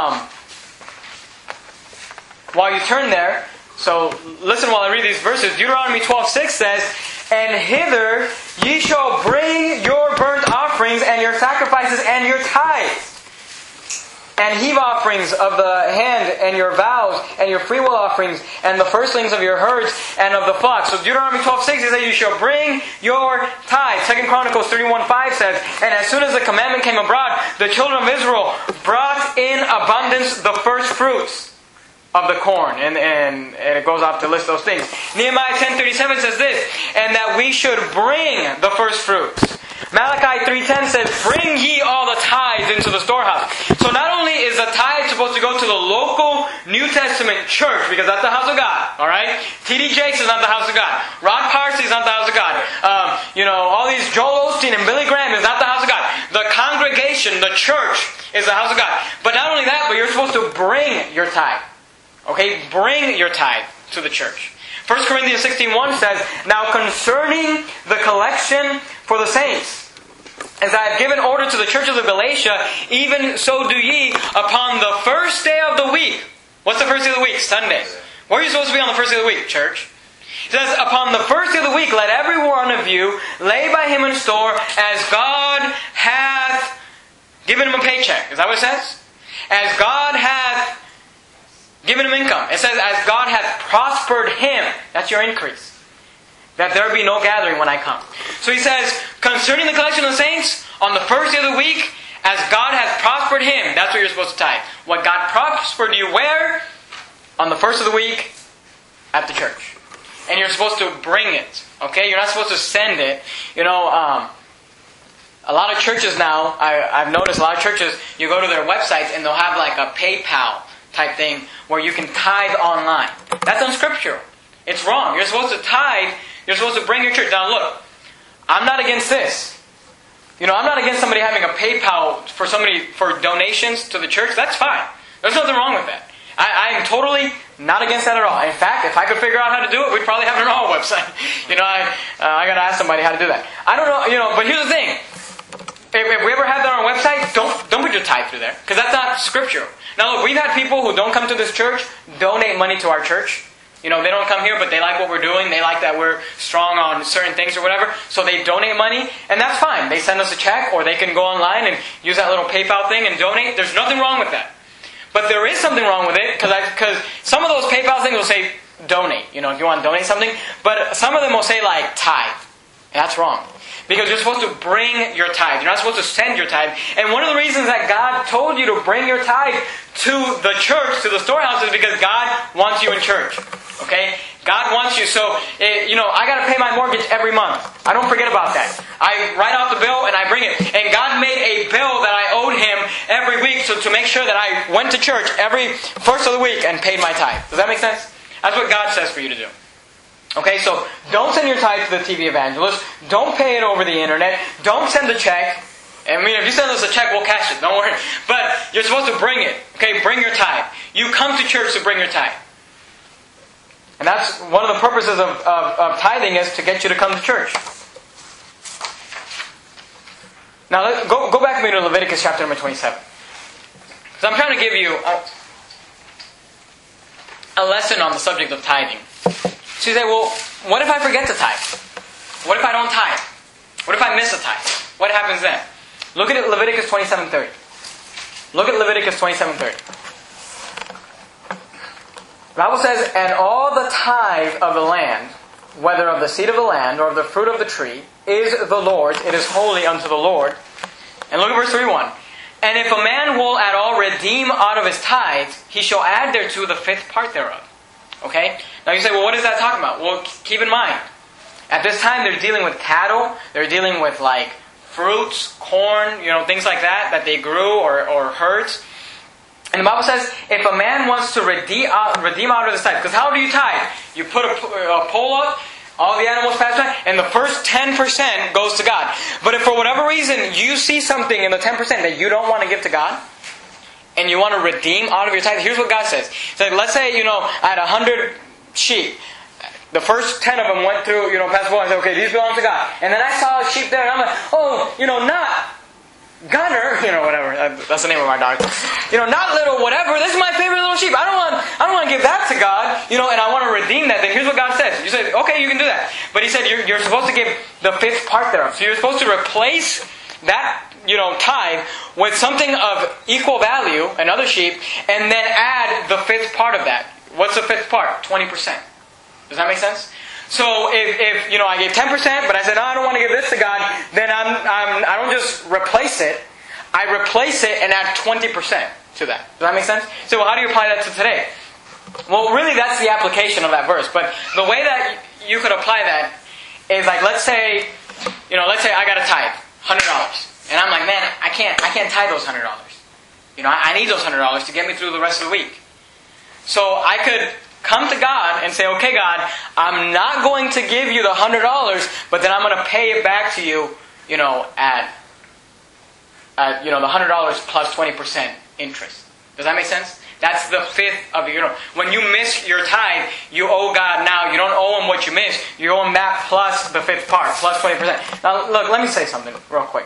S1: while you turn there. So listen while I read these verses. Deuteronomy 12:6 says, and hither ye shall bring your burnt offerings and your sacrifices and your tithes, and heave offerings of the hand and your vows and your freewill offerings and the firstlings of your herds and of the flocks. So Deuteronomy 12:6 says that you shall bring your tithes. 2 Chronicles 31:5 says, and as soon as the commandment came abroad, the children of Israel brought in abundance the first fruits of the corn, and it goes off to list those things. Nehemiah 10:37 says this, and that we should bring the first fruits. Malachi 3:10 says, bring ye all the tithes into the storehouse. So not only is the tithe supposed to go to the local New Testament church, because that's the house of God, alright? T.D. Jakes is not the house of God. Rod Parsley is not the house of God. All these Joel Osteen and Billy Graham is not the house of God. The congregation, the church, is the house of God. But not only that, but you're supposed to bring your tithe. Okay, bring your tithe to the church. 1 Corinthians 16:1 says, now concerning the collection for the saints, as I have given order to the churches of Galatia, even so do ye upon the first day of the week. What's the first day of the week? Sunday. Where are you supposed to be on the first day of the week, church? It says, upon the first day of the week, let every one of you lay by him in store as God hath given him a paycheck. Is that what it says? As God hath given him income. It says, as God hath prospered him. That's your increase. That there be no gathering when I come. So he says, concerning the collection of the saints, on the first day of the week, as God hath prospered him. That's what you're supposed to tithe. What God prospered you where? On the first of the week, at the church. And you're supposed to bring it. Okay? You're not supposed to send it. A lot of churches now, I've noticed a lot of churches, you go to their websites and they'll have like a PayPal type thing where you can tithe online. That's unscriptural. It's wrong. You're supposed to tithe. You're supposed to bring your church. Now look, I'm not against this. I'm not against somebody having a PayPal for donations to the church. That's fine. There's nothing wrong with that. I am totally not against that at all. In fact, if I could figure out how to do it, we'd probably have it on our website. I got to ask somebody how to do that. I don't know. But here's the thing. If we ever have that on our website, don't put your tithe through there, because that's not scriptural. Now look, we've had people who don't come to this church donate money to our church. They don't come here, but they like what we're doing. They like that we're strong on certain things or whatever. So they donate money, and that's fine. They send us a check, or they can go online and use that little PayPal thing and donate. There's nothing wrong with that. But there is something wrong with it, because some of those PayPal things will say donate. If you want to donate something. But some of them will say like tithe. That's wrong. Because you're supposed to bring your tithe. You're not supposed to send your tithe. And one of the reasons that God told you to bring your tithe to the church, to the storehouse, is because God wants you in church. Okay? God wants you. So, I got to pay my mortgage every month. I don't forget about that. I write out the bill and I bring it. And God made a bill that I owed Him every week so to make sure that I went to church every first of the week and paid my tithe. Does that make sense? That's what God says for you to do. Okay, so don't send your tithe to the TV evangelist. Don't pay it over the internet. Don't send a check. I mean, if you send us a check, we'll cash it. Don't worry. But you're supposed to bring it. Okay, bring your tithe. You come to church to bring your tithe. And that's one of the purposes of tithing, is to get you to come to church. Now, go back with me to Leviticus chapter number 27. Because I'm trying to give you a lesson on the subject of tithing. So you say, well, what if I forget to tithe? What if I don't tithe? What if I miss a tithe? What happens then? Look at Leviticus 27:30. Look at Leviticus 27:30. The Bible says, and all the tithe of the land, whether of the seed of the land or of the fruit of the tree, is the Lord's. It is holy unto the Lord. And look at verse 31. And if a man will at all redeem out of his tithes, he shall add thereto the fifth part thereof. Okay? Now you say, well, what is that talking about? Well, keep in mind, at this time they're dealing with cattle, they're dealing with like fruits, corn, things like that they grew or herds. And the Bible says, if a man wants to redeem out of his tithe, because how do you tithe? You put a pole up, all the animals pass by, and the first 10% goes to God. But if for whatever reason you see something in the 10% that you don't want to give to God, and you want to redeem out of your tithe, here's what God says. So let's say, I had 100 sheep. The first 10 of them went through, past the wall. I said, okay, these belong to God. And then I saw a sheep there, and I'm like, oh, not Gunner, whatever. That's the name of my dog. Not little whatever. This is my favorite little sheep. I don't want to give that to God, and I want to redeem that. Then here's what God says. You say, okay, you can do that. But He said you're supposed to give the fifth part thereof. So you're supposed to replace that, tithe with something of equal value, another sheep, and then add the fifth part of that. What's the fifth part? 20%. Does that make sense? So if I gave 10%, but I said, no, I don't want to give this to God, then I don't just replace it. I replace it and add 20% to that. Does that make sense? So how do you apply that to today? Well, really, that's the application of that verse. But the way that you could apply that is like, let's say I got a tithe, $100, and I'm like, man, I can't tithe those $100. I need those $100 to get me through the rest of the week. So I could come to God and say, okay, God, I'm not going to give you the $100, but then I'm going to pay it back to you, at the $100 plus 20% interest. Does that make sense? That's the fifth of when you miss your tithe, you owe God now. You don't owe Him what you missed. You owe Him that plus the fifth part, plus 20%. Now, look, let me say something real quick.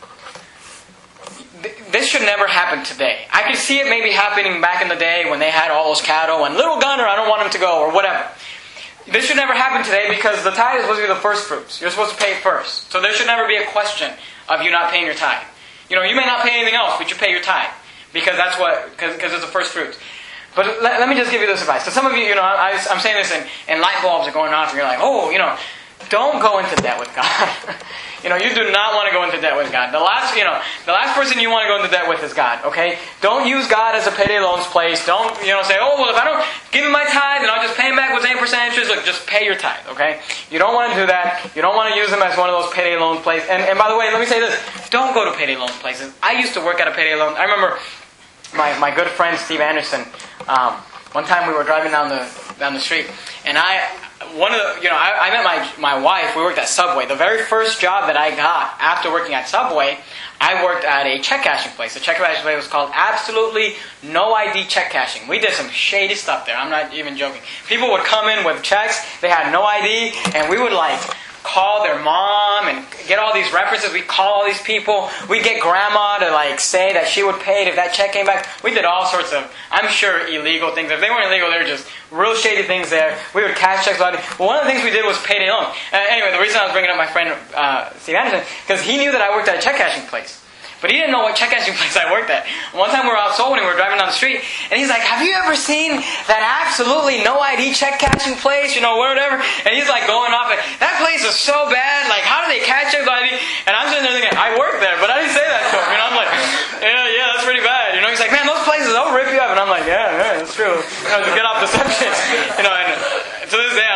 S1: This should never happen today. I could see it maybe happening back in the day when they had all those cattle and little Gunner, I don't want him to go, or whatever. This should never happen today because the tithe is supposed to be the first fruits. You're supposed to pay it first. So there should never be a question of you not paying your tithe. You may not pay anything else, but you pay your tithe. Because because it's the first fruits. But let me just give you this advice. So some of you, I'm saying this and light bulbs are going off and you're like, don't go into debt with God. You do not want to go into debt with God. The last person you want to go into debt with is God, okay? Don't use God as a payday loans place. Don't, say, if I don't give Him my tithe, then I'll just pay Him back with 8% interest. Look, just pay your tithe, okay? You don't want to do that. You don't want to use Him as one of those payday loan places. And by the way, let me say this. Don't go to payday loan places. I used to work at a payday loan. I remember my good friend Steve Anderson, one time we were driving down the street, and I met my wife. We worked at Subway. The very first job that I got after working at Subway, I worked at a check cashing place. The check cashing place was called Absolutely No ID Check Cashing. We did some shady stuff there. I'm not even joking. People would come in with checks. They had no ID, and we would call their mom and get all these references. We'd call all these people. We'd get grandma to say that she would pay it if that check came back. We did all sorts of, I'm sure, illegal things. If they weren't illegal, they were just real shady things there. We would cash checks. Well, one of the things we did was payday loan. Anyway, the reason I was bringing up my friend Steve Anderson, because he knew that I worked at a check cashing place. But he didn't know what check cashing place I worked at. One time we were out soul winning, we were driving down the street, and he's like, have you ever seen that Absolutely No ID check cashing place, whatever? And he's going off, that place is so bad, how do they catch check ID? And I'm sitting there thinking, I work there, but I didn't say that to him. I'm like, yeah, that's pretty bad. He's like, man, those places, they'll rip you up. And I'm like, yeah, that's true. To get off the subject. And to this day,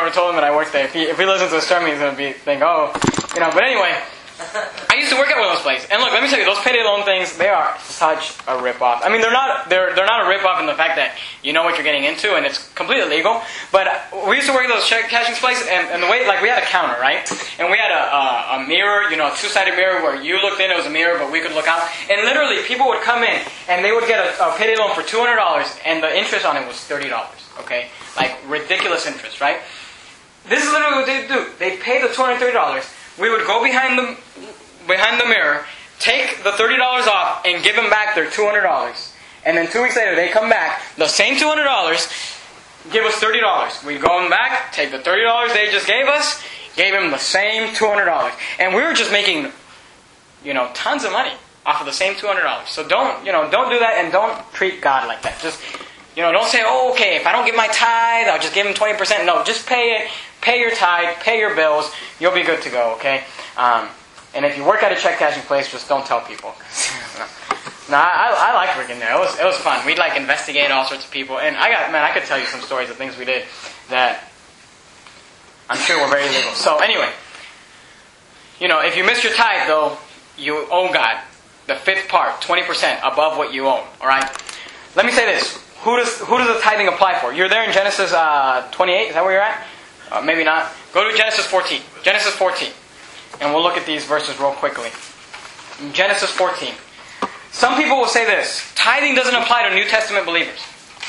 S1: never told him that I worked there. If he listens to the sermon, he's going to think, oh, But anyway, I used to work at one of those places. And look, let me tell you, those payday loan things, they are such a rip-off. I mean, they're not a rip-off in the fact that you know what you're getting into and it's completely legal. But we used to work at those check cashing places, and the way, like, we had a counter, right? And we had a mirror, a two-sided mirror where you looked in, it was a mirror, but we could look out. And literally, people would come in and they would get a payday loan for $200, and the interest on it was $30. Okay, like ridiculous interest, right? This is literally what they'd do. They'd pay the $230. We would go behind the mirror, take the $30 off, and give them back their $200. And then 2 weeks later, they come back, the same $200, give us $30. We'd go them back, take the $30 they just gave us, gave them the same $200. And we were just making, tons of money off of the same $200. So don't do that, and don't treat God like that. Just, don't say, oh, okay, if I don't get my tithe, I'll just give him 20%. No, just pay it. Pay your tithe, pay your bills, you'll be good to go, okay? And if you work at a check cashing place, just don't tell people. No, I liked working there. It was fun. We'd investigate all sorts of people, and I could tell you some stories of things we did that I'm sure were very illegal. So anyway, if you miss your tithe, though, you owe God the fifth part, 20% above what you owe. All right. Let me say this: who does the tithing apply for? You're there in Genesis 28. Is that where you're at? Maybe not. Go to Genesis 14. Genesis 14. And we'll look at these verses real quickly. Genesis 14. Some people will say this: tithing doesn't apply to New Testament believers.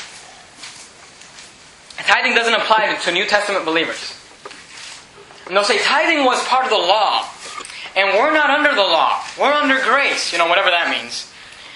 S1: Tithing doesn't apply to New Testament believers. And they'll say tithing was part of the law. And we're not under the law. We're under grace. Whatever that means.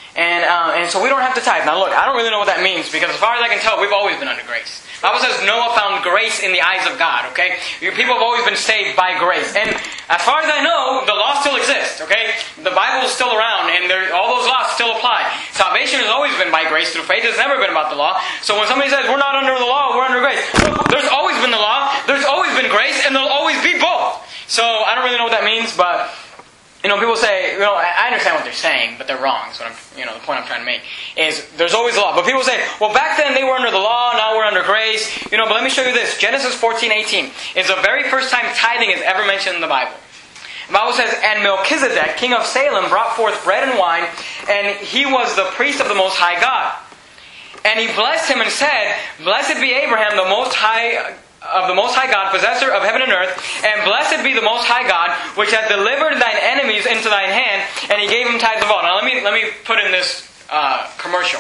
S1: And so we don't have to tithe. Now look, I don't really know what that means, because as far as I can tell, we've always been under grace. The Bible says Noah found grace in the eyes of God, okay? People have always been saved by grace. And as far as I know, the law still exists, okay? The Bible is still around, and all those laws still apply. Salvation has always been by grace through faith. It's never been about the law. So when somebody says, we're not under the law, we're under grace, look, there's always been the law, there's always been grace, and there'll always be both. So I don't really know what that means, but people say, I understand what they're saying, but they're wrong. So the point I'm trying to make is there's always a law. But people say, well, back then they were under the law, now we're under grace. But let me show you this. Genesis 14:18 is the very first time tithing is ever mentioned in the Bible. The Bible says, and Melchizedek, king of Salem, brought forth bread and wine, and he was the priest of the Most High God. And he blessed him and said, blessed be Abraham, the Most High God, possessor of heaven and earth, and blessed be the Most High God, which hath delivered thine enemies into thine hand, and he gave him tithes of all. Now let me put in this commercial.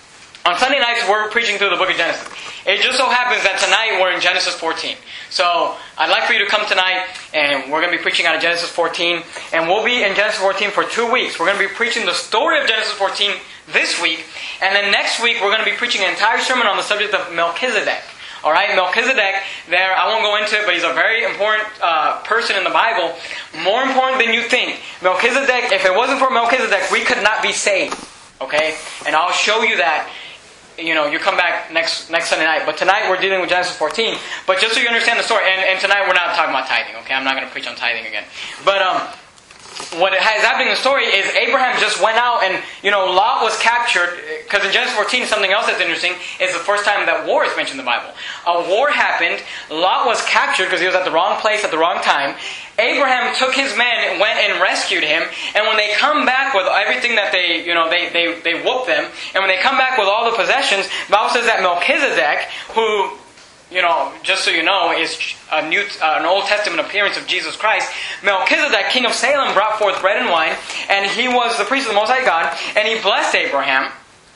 S1: On Sunday nights, we're preaching through the book of Genesis. It just so happens that tonight we're in Genesis 14. So I'd like for you to come tonight, and we're going to be preaching out of Genesis 14, and we'll be in Genesis 14 for 2 weeks. We're going to be preaching the story of Genesis 14 this week, and then next week we're going to be preaching an entire sermon on the subject of Melchizedek. Alright, Melchizedek, I won't go into it, but he's a very important person in the Bible. More important than you think. Melchizedek, if it wasn't for Melchizedek, we could not be saved. Okay? And I'll show you that. You come back next Sunday night. But tonight we're dealing with Genesis 14. But just so you understand the story, and tonight we're not talking about tithing, okay? I'm not going to preach on tithing again. But what has happened in the story is Abraham just went out and, Lot was captured. Because in Genesis 14, something else that's interesting is the first time that war is mentioned in the Bible. A war happened. Lot was captured because he was at the wrong place at the wrong time. Abraham took his men and went and rescued him. And when they come back with everything that they whoop them. And when they come back with all the possessions, the Bible says that Melchizedek, who, just so you know, is an Old Testament appearance of Jesus Christ. Melchizedek, king of Salem, brought forth bread and wine, and he was the priest of the Most High God, and he blessed Abraham.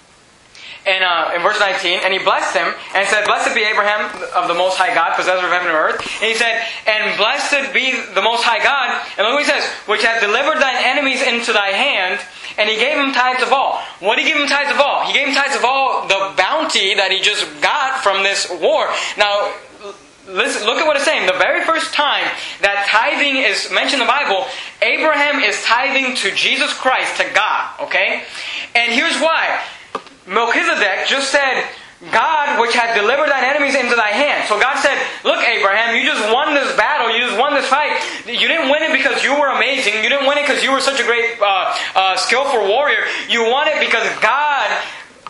S1: And in verse 19, and he blessed him, and said, blessed be Abraham of the Most High God, possessor of heaven and earth. And he said, and blessed be the Most High God, and look what he says, which hath delivered thine enemies into thy hand, and he gave him tithes of all. What did he give him tithes of all? He gave him tithes of all the bounty that he just got from this war. Now, listen, look at what it's saying. The very first time that tithing is mentioned in the Bible, Abraham is tithing to Jesus Christ, to God. Okay? And here's why. Melchizedek just said, God, which hath delivered thine enemies into thy hand. So God said, look, Abraham, you just won this battle. You just won this fight. You didn't win it because you were amazing. You didn't win it because you were such a great, skillful warrior. You won it because God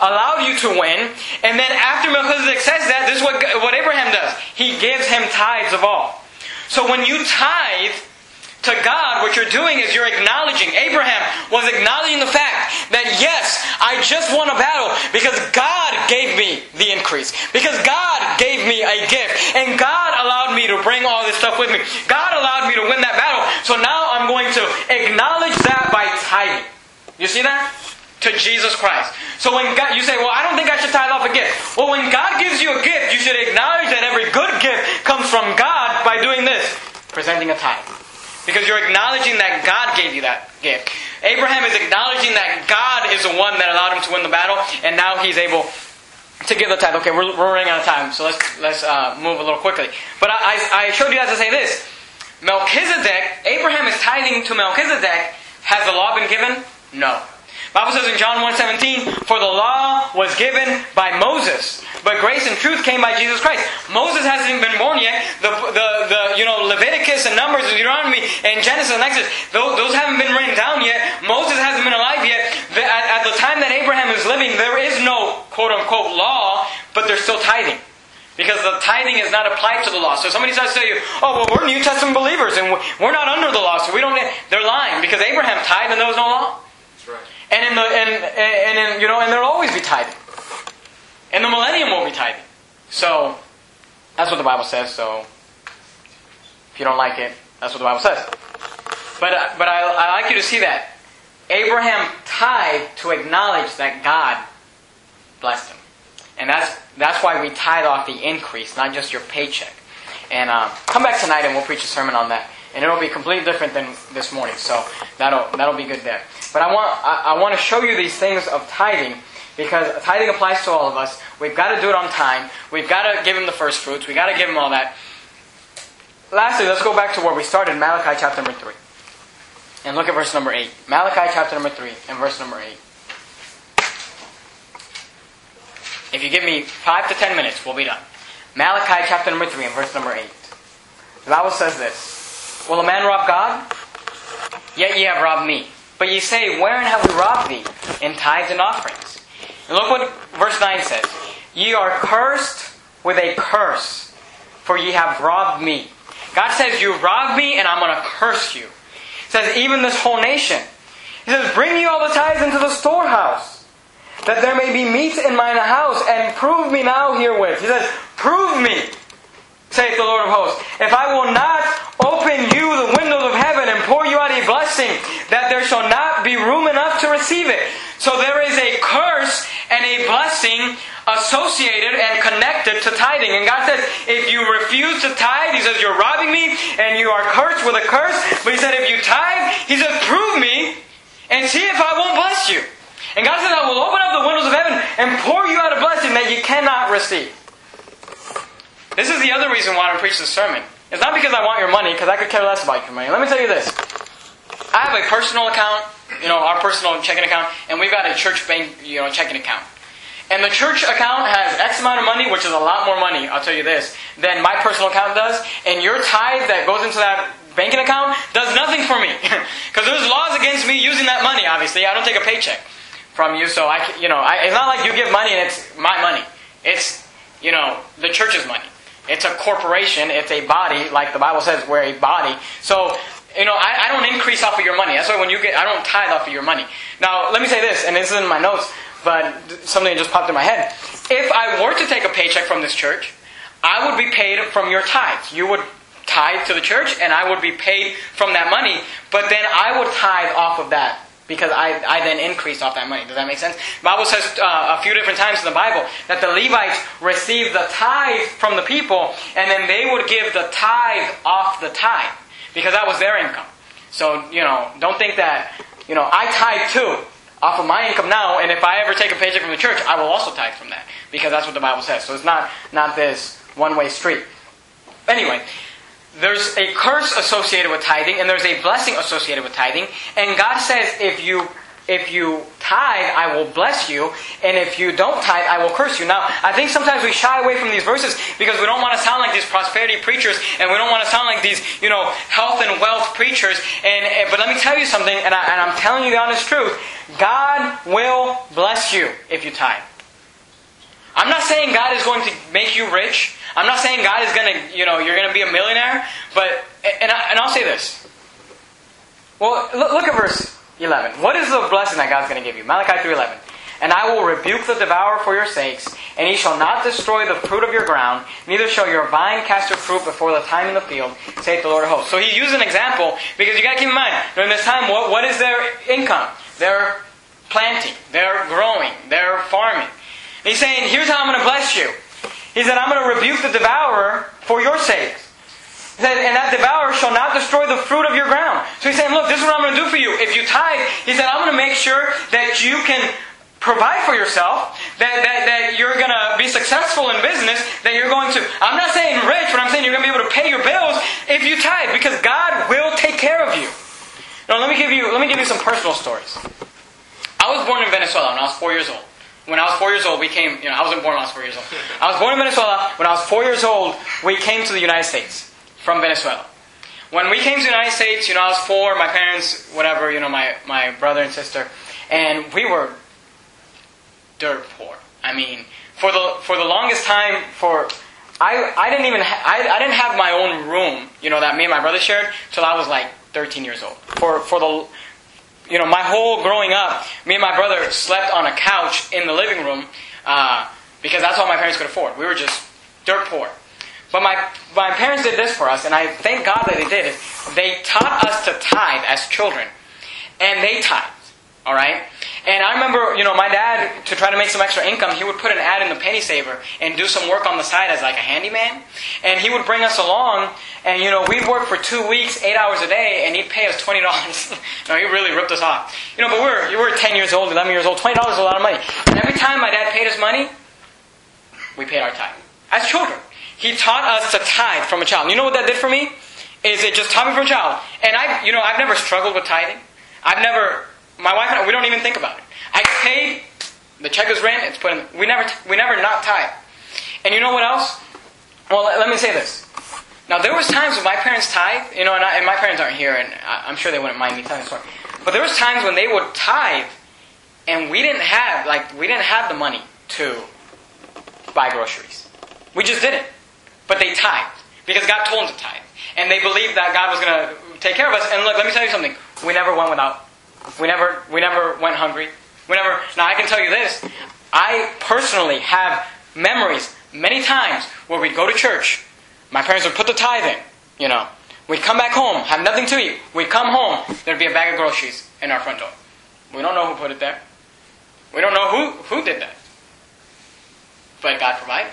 S1: allowed you to win. And then after Melchizedek says that, this is what Abraham does. He gives him tithes of all. So when you tithe to God, what you're doing is you're acknowledging. Abraham was acknowledging the fact that yes, I just won a battle because God gave me the increase. Because God gave me a gift. And God allowed me to bring all this stuff with me. God allowed me to win that battle. So now I'm going to acknowledge that by tithing. You see that? To Jesus Christ. So when God, you say, well, I don't think I should tithe off a gift. Well, when God gives you a gift, you should acknowledge that every good gift comes from God by doing this. Presenting a tithe. Because you're acknowledging that God gave you that gift. Abraham is acknowledging that God is the one that allowed him to win the battle, and now he's able to give the tithe. Okay, we're running out of time, so let's move a little quickly. But I showed you that to say this. Melchizedek, Abraham is tithing to Melchizedek. Has the law been given? No. The Bible says in John 1:17, for the law was given by Moses, but grace and truth came by Jesus Christ. Moses hasn't even been born yet. The Leviticus and Numbers and Deuteronomy and Genesis and Exodus, those haven't been written down yet. Moses hasn't been alive yet. At the time that Abraham is living, there is no quote-unquote law, but there's still tithing. Because the tithing is not applied to the law. So somebody starts to tell you, oh, well, we're New Testament believers and we're not under the law, so we don't. They're lying because Abraham tithed and there was no law.
S2: That's right.
S1: And there'll always be tithing. And the millennium will be tithing. So that's what the Bible says. So if you don't like it, that's what the Bible says. But I like you to see that Abraham tithed to acknowledge that God blessed him. And that's why we tithe off the increase, not just your paycheck. And come back tonight and we'll preach a sermon on that. And it'll be completely different than this morning. So that'll be good there. But I want to show you these things of tithing, because tithing applies to all of us. We've got to do it on time. We've got to give Him the first fruits. We've got to give Him all that. Lastly, let's go back to where we started, Malachi chapter number 3. And look at verse number 8. Malachi chapter number 3 and verse number 8. If you give me 5 to 10 minutes, we'll be done. Malachi chapter number 3 and verse number 8. The Bible says this. Will a man rob God? Yet ye have robbed me. But ye say, wherein have we robbed thee? In tithes and offerings. And look what verse 9 says. Ye are cursed with a curse, for ye have robbed me. God says, you robbed me and I'm going to curse you. He says, even this whole nation. He says, bring ye all the tithes into the storehouse, that there may be meat in mine house, and prove me now herewith. He says, prove me, saith the Lord of hosts, if I will not open you the windows of heaven and pour you out a blessing, that there shall not be room enough to receive it. So there is a curse and a blessing associated and connected to tithing. And God says, if you refuse to tithe, He says, you're robbing me and you are cursed with a curse. But He said, if you tithe, He says, prove me and see if I won't bless you. And God says, I will open up the windows of heaven and pour you out a blessing that you cannot receive. This is the other reason why I preach this sermon. It's not because I want your money, because I could care less about your money. Let me tell you this. I have a personal account, our personal checking account, and we've got a church bank, checking account. And the church account has X amount of money, which is a lot more money, I'll tell you this, than my personal account does. And your tithe that goes into that banking account does nothing for me. Because there's laws against me using that money, obviously. I don't take a paycheck from you, so it's not like you give money and it's my money. It's, the church's money. It's a corporation. It's a body, like the Bible says, we're a body. So, I don't increase off of your money. That's why I don't tithe off of your money. Now, let me say this, and this is in my notes, but something just popped in my head. If I were to take a paycheck from this church, I would be paid from your tithes. You would tithe to the church, and I would be paid from that money, but then I would tithe off of that. Because I then increase off that money. Does that make sense? The Bible says a few different times in the Bible that the Levites received the tithe from the people, and then they would give the tithe off the tithe. Because that was their income. So, don't think that, I tithe too off of my income now, and if I ever take a paycheck from the church, I will also tithe from that. Because that's what the Bible says. So it's not this one-way street. Anyway, there's a curse associated with tithing, and there's a blessing associated with tithing. And God says, if you tithe, I will bless you, and if you don't tithe, I will curse you. Now, I think sometimes we shy away from these verses because we don't want to sound like these prosperity preachers, and we don't want to sound like these, health and wealth preachers. But let me tell you something, and I'm telling you the honest truth. God will bless you if you tithe. I'm not saying God is going to make you rich. I'm not saying God is going to, you're going to be a millionaire. But, and I'll say this. Well, look at verse 11. What is the blessing that God's going to give you? Malachi 3:11. And I will rebuke the devourer for your sakes, and he shall not destroy the fruit of your ground, neither shall your vine cast her fruit before the time in the field, saith the Lord of hosts. So he used an example, because you got to keep in mind, during this time, what is their income? They're planting, they're growing, they're farming. And he's saying, here's how I'm going to bless you. He said, I'm going to rebuke the devourer for your sakes. He said, and that devourer shall not destroy the fruit of your ground. So he's saying, look, this is what I'm going to do for you. If you tithe, he said, I'm going to make sure that you can provide for yourself, that you're going to be successful in business, that you're going to, I'm not saying rich, but I'm saying you're going to be able to pay your bills if you tithe, because God will take care of you. Now, let me give you some personal stories. I was born in Venezuela when I was 4 years old. When I was 4 years old, we came, I wasn't born when I was 4 years old. I was born in Venezuela. When I was 4 years old, we came to the United States from Venezuela. When we came to the United States, I was 4, my parents, whatever, my brother and sister, and we were dirt poor. I mean, for the longest time, I didn't have my own room, that me and my brother shared, till I was like 13 years old. My whole growing up, me and my brother slept on a couch in the living room because that's all my parents could afford. We were just dirt poor. But my parents did this for us, and I thank God that they did. They taught us to tithe as children, and they tithed. All right? And I remember, my dad, to try to make some extra income, he would put an ad in the Penny Saver and do some work on the side as like a handyman. And he would bring us along, and we'd work for 2 weeks, 8 hours a day, and he'd pay us $20. No, he really ripped us off. But we were 10 years old, 11 years old. $20 is a lot of money. And every time my dad paid us money, we paid our tithe. As children. He taught us to tithe from a child. You know what that did for me? Is it just taught me from a child. And I've never struggled with tithing. My wife and I, we don't even think about it. I get paid, the check is rent, it's put in. We never not tithe. And you know what else? Well, let me say this. Now, there was times when my parents tithe, and my parents aren't here, and I'm sure they wouldn't mind me telling the story. But there was times when they would tithe, and we didn't have the money to buy groceries. We just didn't. But they tithed, because God told them to tithe. And they believed that God was going to take care of us. And look, let me tell you something. We never went without. We never went hungry. Now I can tell you this. I personally have memories many times where we'd go to church. My parents would put the tithe in, We'd come back home, have nothing to eat. We'd come home, there'd be a bag of groceries in our front door. We don't know who put it there. We don't know who did that. But God provided.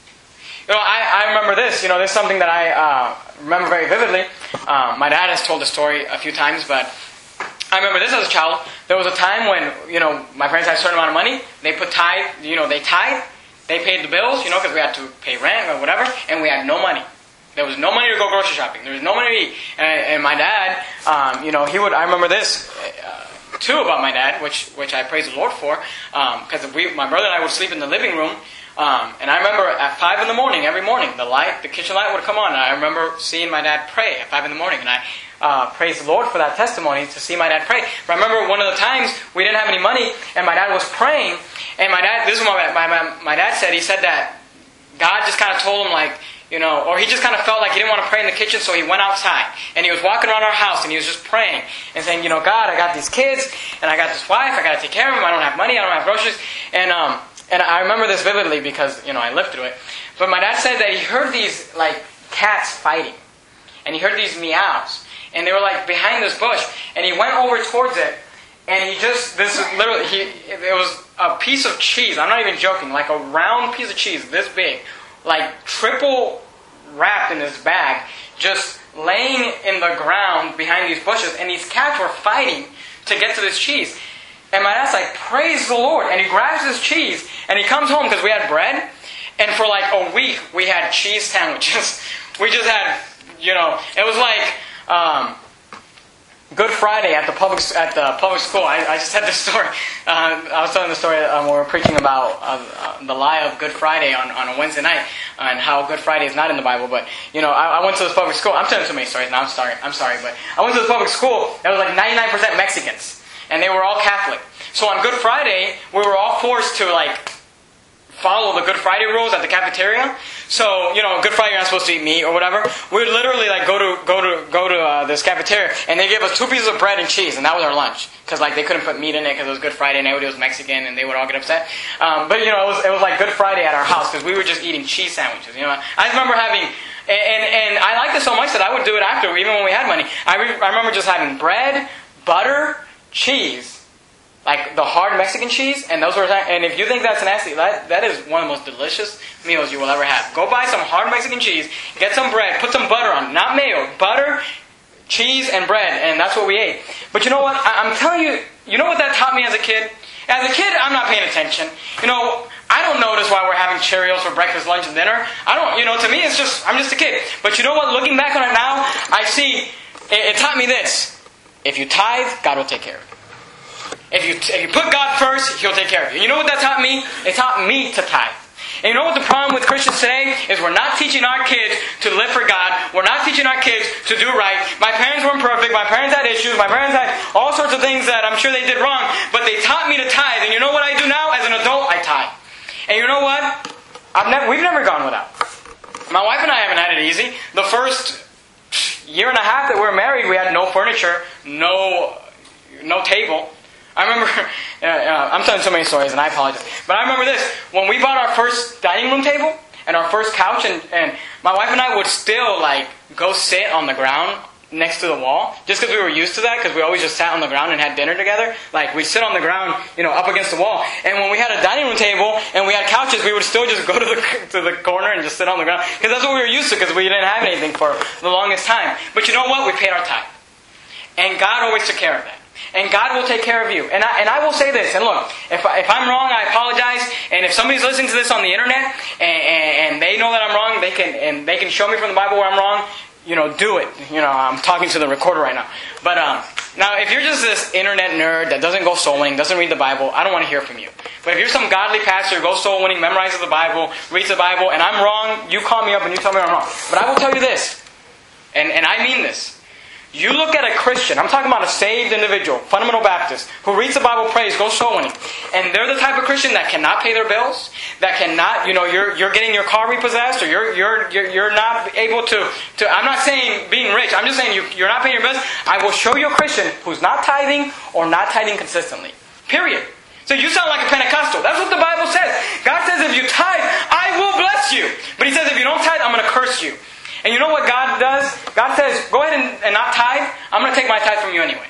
S1: I remember this. This is something that I remember very vividly. My dad has told the story a few times, but I remember this as a child. There was a time when, my parents had a certain amount of money. They put tithe, they tithe. They paid the bills, because we had to pay rent or whatever, and we had no money. There was no money to go grocery shopping. There was no money to eat. And my dad, he would, I remember this, too, about my dad, which I praise the Lord for, because my brother and I would sleep in the living room. And I remember at 5 in the morning, every morning, the kitchen light would come on. And I remember seeing my dad pray at 5 in the morning. And I praise the Lord for that testimony, to see my dad pray. But I remember one of the times we didn't have any money, and my dad was praying. And this is what my dad said. He said that God just kind of told him, or he just kind of felt like he didn't want to pray in the kitchen, so he went outside. And he was walking around our house, and he was just praying and saying, God, I got these kids, and I got this wife, I got to take care of them. I don't have money, I don't have groceries. And I remember this vividly because, I lived through it. But my dad said that he heard these, cats fighting. And he heard these meows. And they were, behind this bush. And he went over towards it. And it was a piece of cheese. I'm not even joking. Like a round piece of cheese, this big. Triple wrapped in this bag. Just laying in the ground behind these bushes. And these cats were fighting to get to this cheese. And my dad's like, praise the Lord. And he grabs this cheese, and he comes home, because we had bread, and for a week, we had cheese sandwiches. We just had, it was like Good Friday at the public school. I just had this story. I was telling the story when we were preaching about the lie of Good Friday on a Wednesday night, and how Good Friday is not in the Bible. But, I went to this public school. I'm telling so many stories now. I'm sorry. But I went to this public school that was 99% Mexicans. And they were all Catholic. So on Good Friday, we were all forced to follow the Good Friday rules at the cafeteria. So, Good Friday you're not supposed to eat meat or whatever. We would literally go to this cafeteria, and they gave us 2 pieces of bread and cheese, and that was our lunch. Because they couldn't put meat in it because it was Good Friday and everybody was Mexican and they would all get upset. But it was like Good Friday at our house because we were just eating cheese sandwiches. I remember having, and I liked it so much that I would do it after, even when we had money. I remember just having bread, butter, cheese. Like the hard Mexican cheese, and those were. And if you think that's nasty, that is one of the most delicious meals you will ever have. Go buy some hard Mexican cheese, get some bread, put some butter on, not mayo, butter, cheese, and bread, and that's what we ate. But you know what? I'm telling you, you know what that taught me as a kid? As a kid, I'm not paying attention. I don't notice why we're having Cheerios for breakfast, lunch, and dinner. I don't. To me, I'm just a kid. But you know what? Looking back on it now, I see it taught me this: if you tithe, God will take care of you. If you put God first, He'll take care of you. You know what that taught me? It taught me to tithe. And you know what the problem with Christians today is? We're not teaching our kids to live for God. We're not teaching our kids to do right. My parents weren't perfect. My parents had issues. My parents had all sorts of things that I'm sure they did wrong. But they taught me to tithe. And you know what I do now? As an adult, I tithe. And you know what? We've never gone without. My wife and I haven't had it easy. The first year and a half that we were married, we had no furniture, no table. I remember, I'm telling so many stories and I apologize, but I remember this, when we bought our first dining room table and our first couch, and my wife and I would still go sit on the ground next to the wall, just because we were used to that, because we always just sat on the ground and had dinner together. We sit on the ground, up against the wall. And when we had a dining room table and we had couches, we would still just go to the corner and just sit on the ground, because that's what we were used to, because we didn't have anything for the longest time. But you know what? We paid our tithe. And God always took care of that. And God will take care of you. And I will say this, and look, if I'm wrong, I apologize. And if somebody's listening to this on the internet and they know that I'm wrong, they can show me from the Bible where I'm wrong, do it. I'm talking to the recorder right now. But now, if you're just this internet nerd that doesn't go soul winning, doesn't read the Bible, I don't want to hear from you. But if you're some godly pastor, goes soul winning, memorizes the Bible, reads the Bible, and I'm wrong, you call me up and you tell me I'm wrong. But I will tell you this, and I mean this. You look at a Christian, I'm talking about a saved individual, fundamental Baptist, who reads the Bible, prays, goes soul winning, and they're the type of Christian that cannot pay their bills, that cannot, you're getting your car repossessed, or you're not able to. I'm not saying being rich. I'm just saying you're not paying your bills. I will show you a Christian who's not tithing or not tithing consistently. Period. So you sound like a Pentecostal. That's what the Bible says. God says if you tithe, I will bless you. But He says if you don't tithe, I'm going to curse you. And you know what God does? God says, go ahead and not tithe. I'm going to take my tithe from you anyway.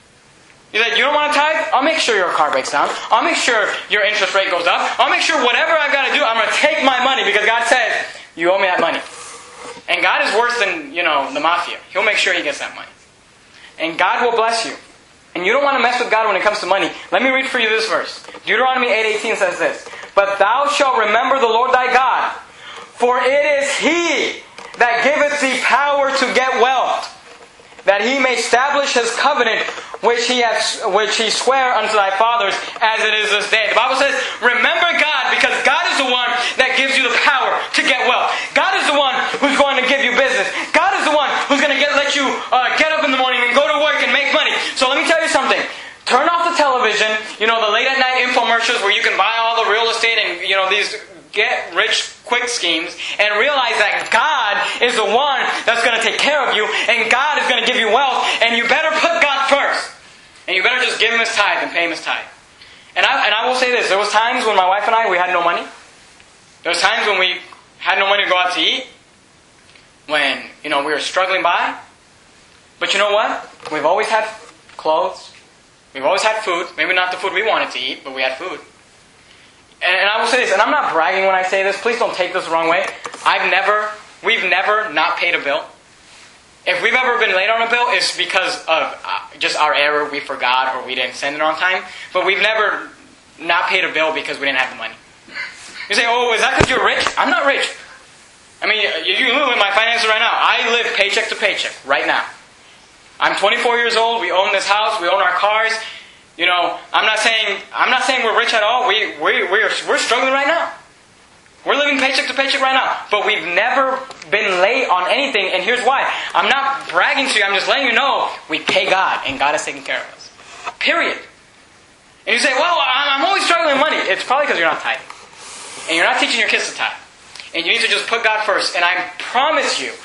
S1: You say, you don't want to tithe? I'll make sure your car breaks down. I'll make sure your interest rate goes up. I'll make sure whatever I've got to do, I'm going to take my money because God says, you owe me that money. And God is worse than, the mafia. He'll make sure He gets that money. And God will bless you. And you don't want to mess with God when it comes to money. Let me read for you this verse. Deuteronomy 8:18 says this. But thou shalt remember the Lord thy God, for it is He that giveth thee power to get wealth, that He may establish His covenant, which He sware unto thy fathers, as it is this day. The Bible says, remember God, because God is the one that gives you the power to get wealth. God is the one who's going to give you business. God is the one who's going to let you get up in the morning and go to work and make money. So let me tell you something. Turn off the television, the late at night infomercials where you can buy all the real estate and, these get rich quick schemes, and realize that God is the one that's going to take care of you, and God is going to give you wealth, and you better put God first. And you better just give Him His tithe and pay Him His tithe. And I will say this, there was times when my wife and I, we had no money. There was times when we had no money to go out to eat. When, we were struggling by. But you know what? We've always had clothes. We've always had food. Maybe not the food we wanted to eat, but we had food. And I will say this, and I'm not bragging when I say this. Please don't take this the wrong way. We've never not paid a bill. If we've ever been late on a bill, it's because of just our error. We forgot or we didn't send it on time. But we've never not paid a bill because we didn't have the money. You say, oh, is that because you're rich? I'm not rich. I mean, you look at my finances right now. I live paycheck to paycheck right now. I'm 24 years old. We own this house. We own our cars. I'm not saying we're rich at all. We're struggling right now. We're living paycheck to paycheck right now. But we've never been late on anything, and here's why. I'm not bragging to you, I'm just letting you know we pay God, and God is taking care of us. Period. And you say, well, I'm always struggling with money. It's probably because you're not tithing. and you're not teaching your kids to tithe, and you need to just put God first, and I promise you,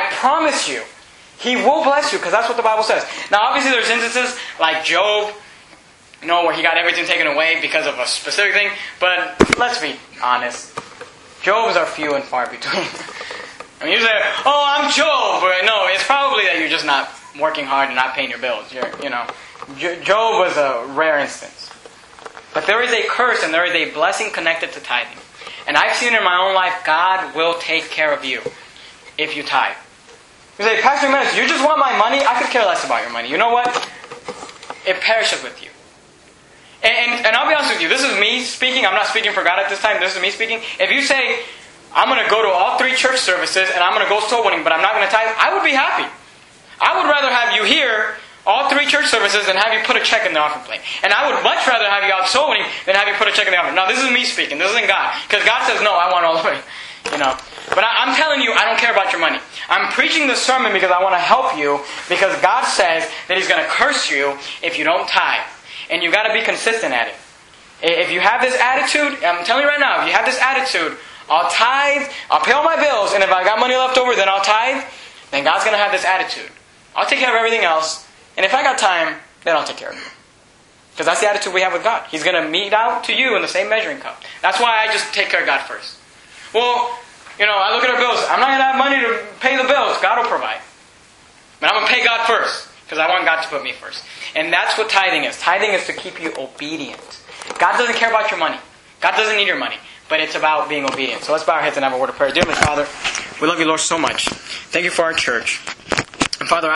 S1: He will bless you, because that's what the Bible says. Now, obviously, there's instances like Job, where he got everything taken away because of a specific thing. But let's be honest. Jobs are few and far between. I mean, you say, "Oh, I'm Job." But no, it's probably that you're just not working hard and not paying your bills. Job was a rare instance. But there is a curse and there is a blessing connected to tithing. And I've seen in my own life, God will take care of you if you tithe. You say, "Pastor Jimenez, you just want my money? I could care less about your money." You know what? It perishes with you. And I'll be honest with you, this is me speaking. I'm not speaking for God at this time. This is me speaking. If you say, "I'm going to go to all 3 church services and I'm going to go soul winning, but I'm not going to tithe," I would be happy. I would rather have you hear all 3 church services than have you put a check in the offering plate. And I would much rather have you out soul winning than have you put a check in the offering. Now, this is me speaking. This isn't God. Because God says, "No, I want all of it." But I'm telling you, I don't care about your money. I'm preaching this sermon because I want to help you, because God says that He's going to curse you if you don't tithe. And you've got to be consistent at it. If you have this attitude, I'm telling you right now, if you have this attitude, "I'll tithe, I'll pay all my bills, and if I got money left over, then I'll tithe," then God's going to have this attitude. I'll take care of everything else, and if I got time, then I'll take care of you. Because that's the attitude we have with God. He's going to mete out to you in the same measuring cup. That's why I just take care of God first. Well, I look at our bills. I'm not going to have money to pay the bills. God will provide. But I'm going to pay God first, because I want God to put me first. And that's what tithing is. Tithing is to keep you obedient. God doesn't care about your money. God doesn't need your money. But it's about being obedient. So let's bow our heads and have a word of prayer. Dear Heavenly Father, we love you, Lord, so much. Thank you for our church. And Father,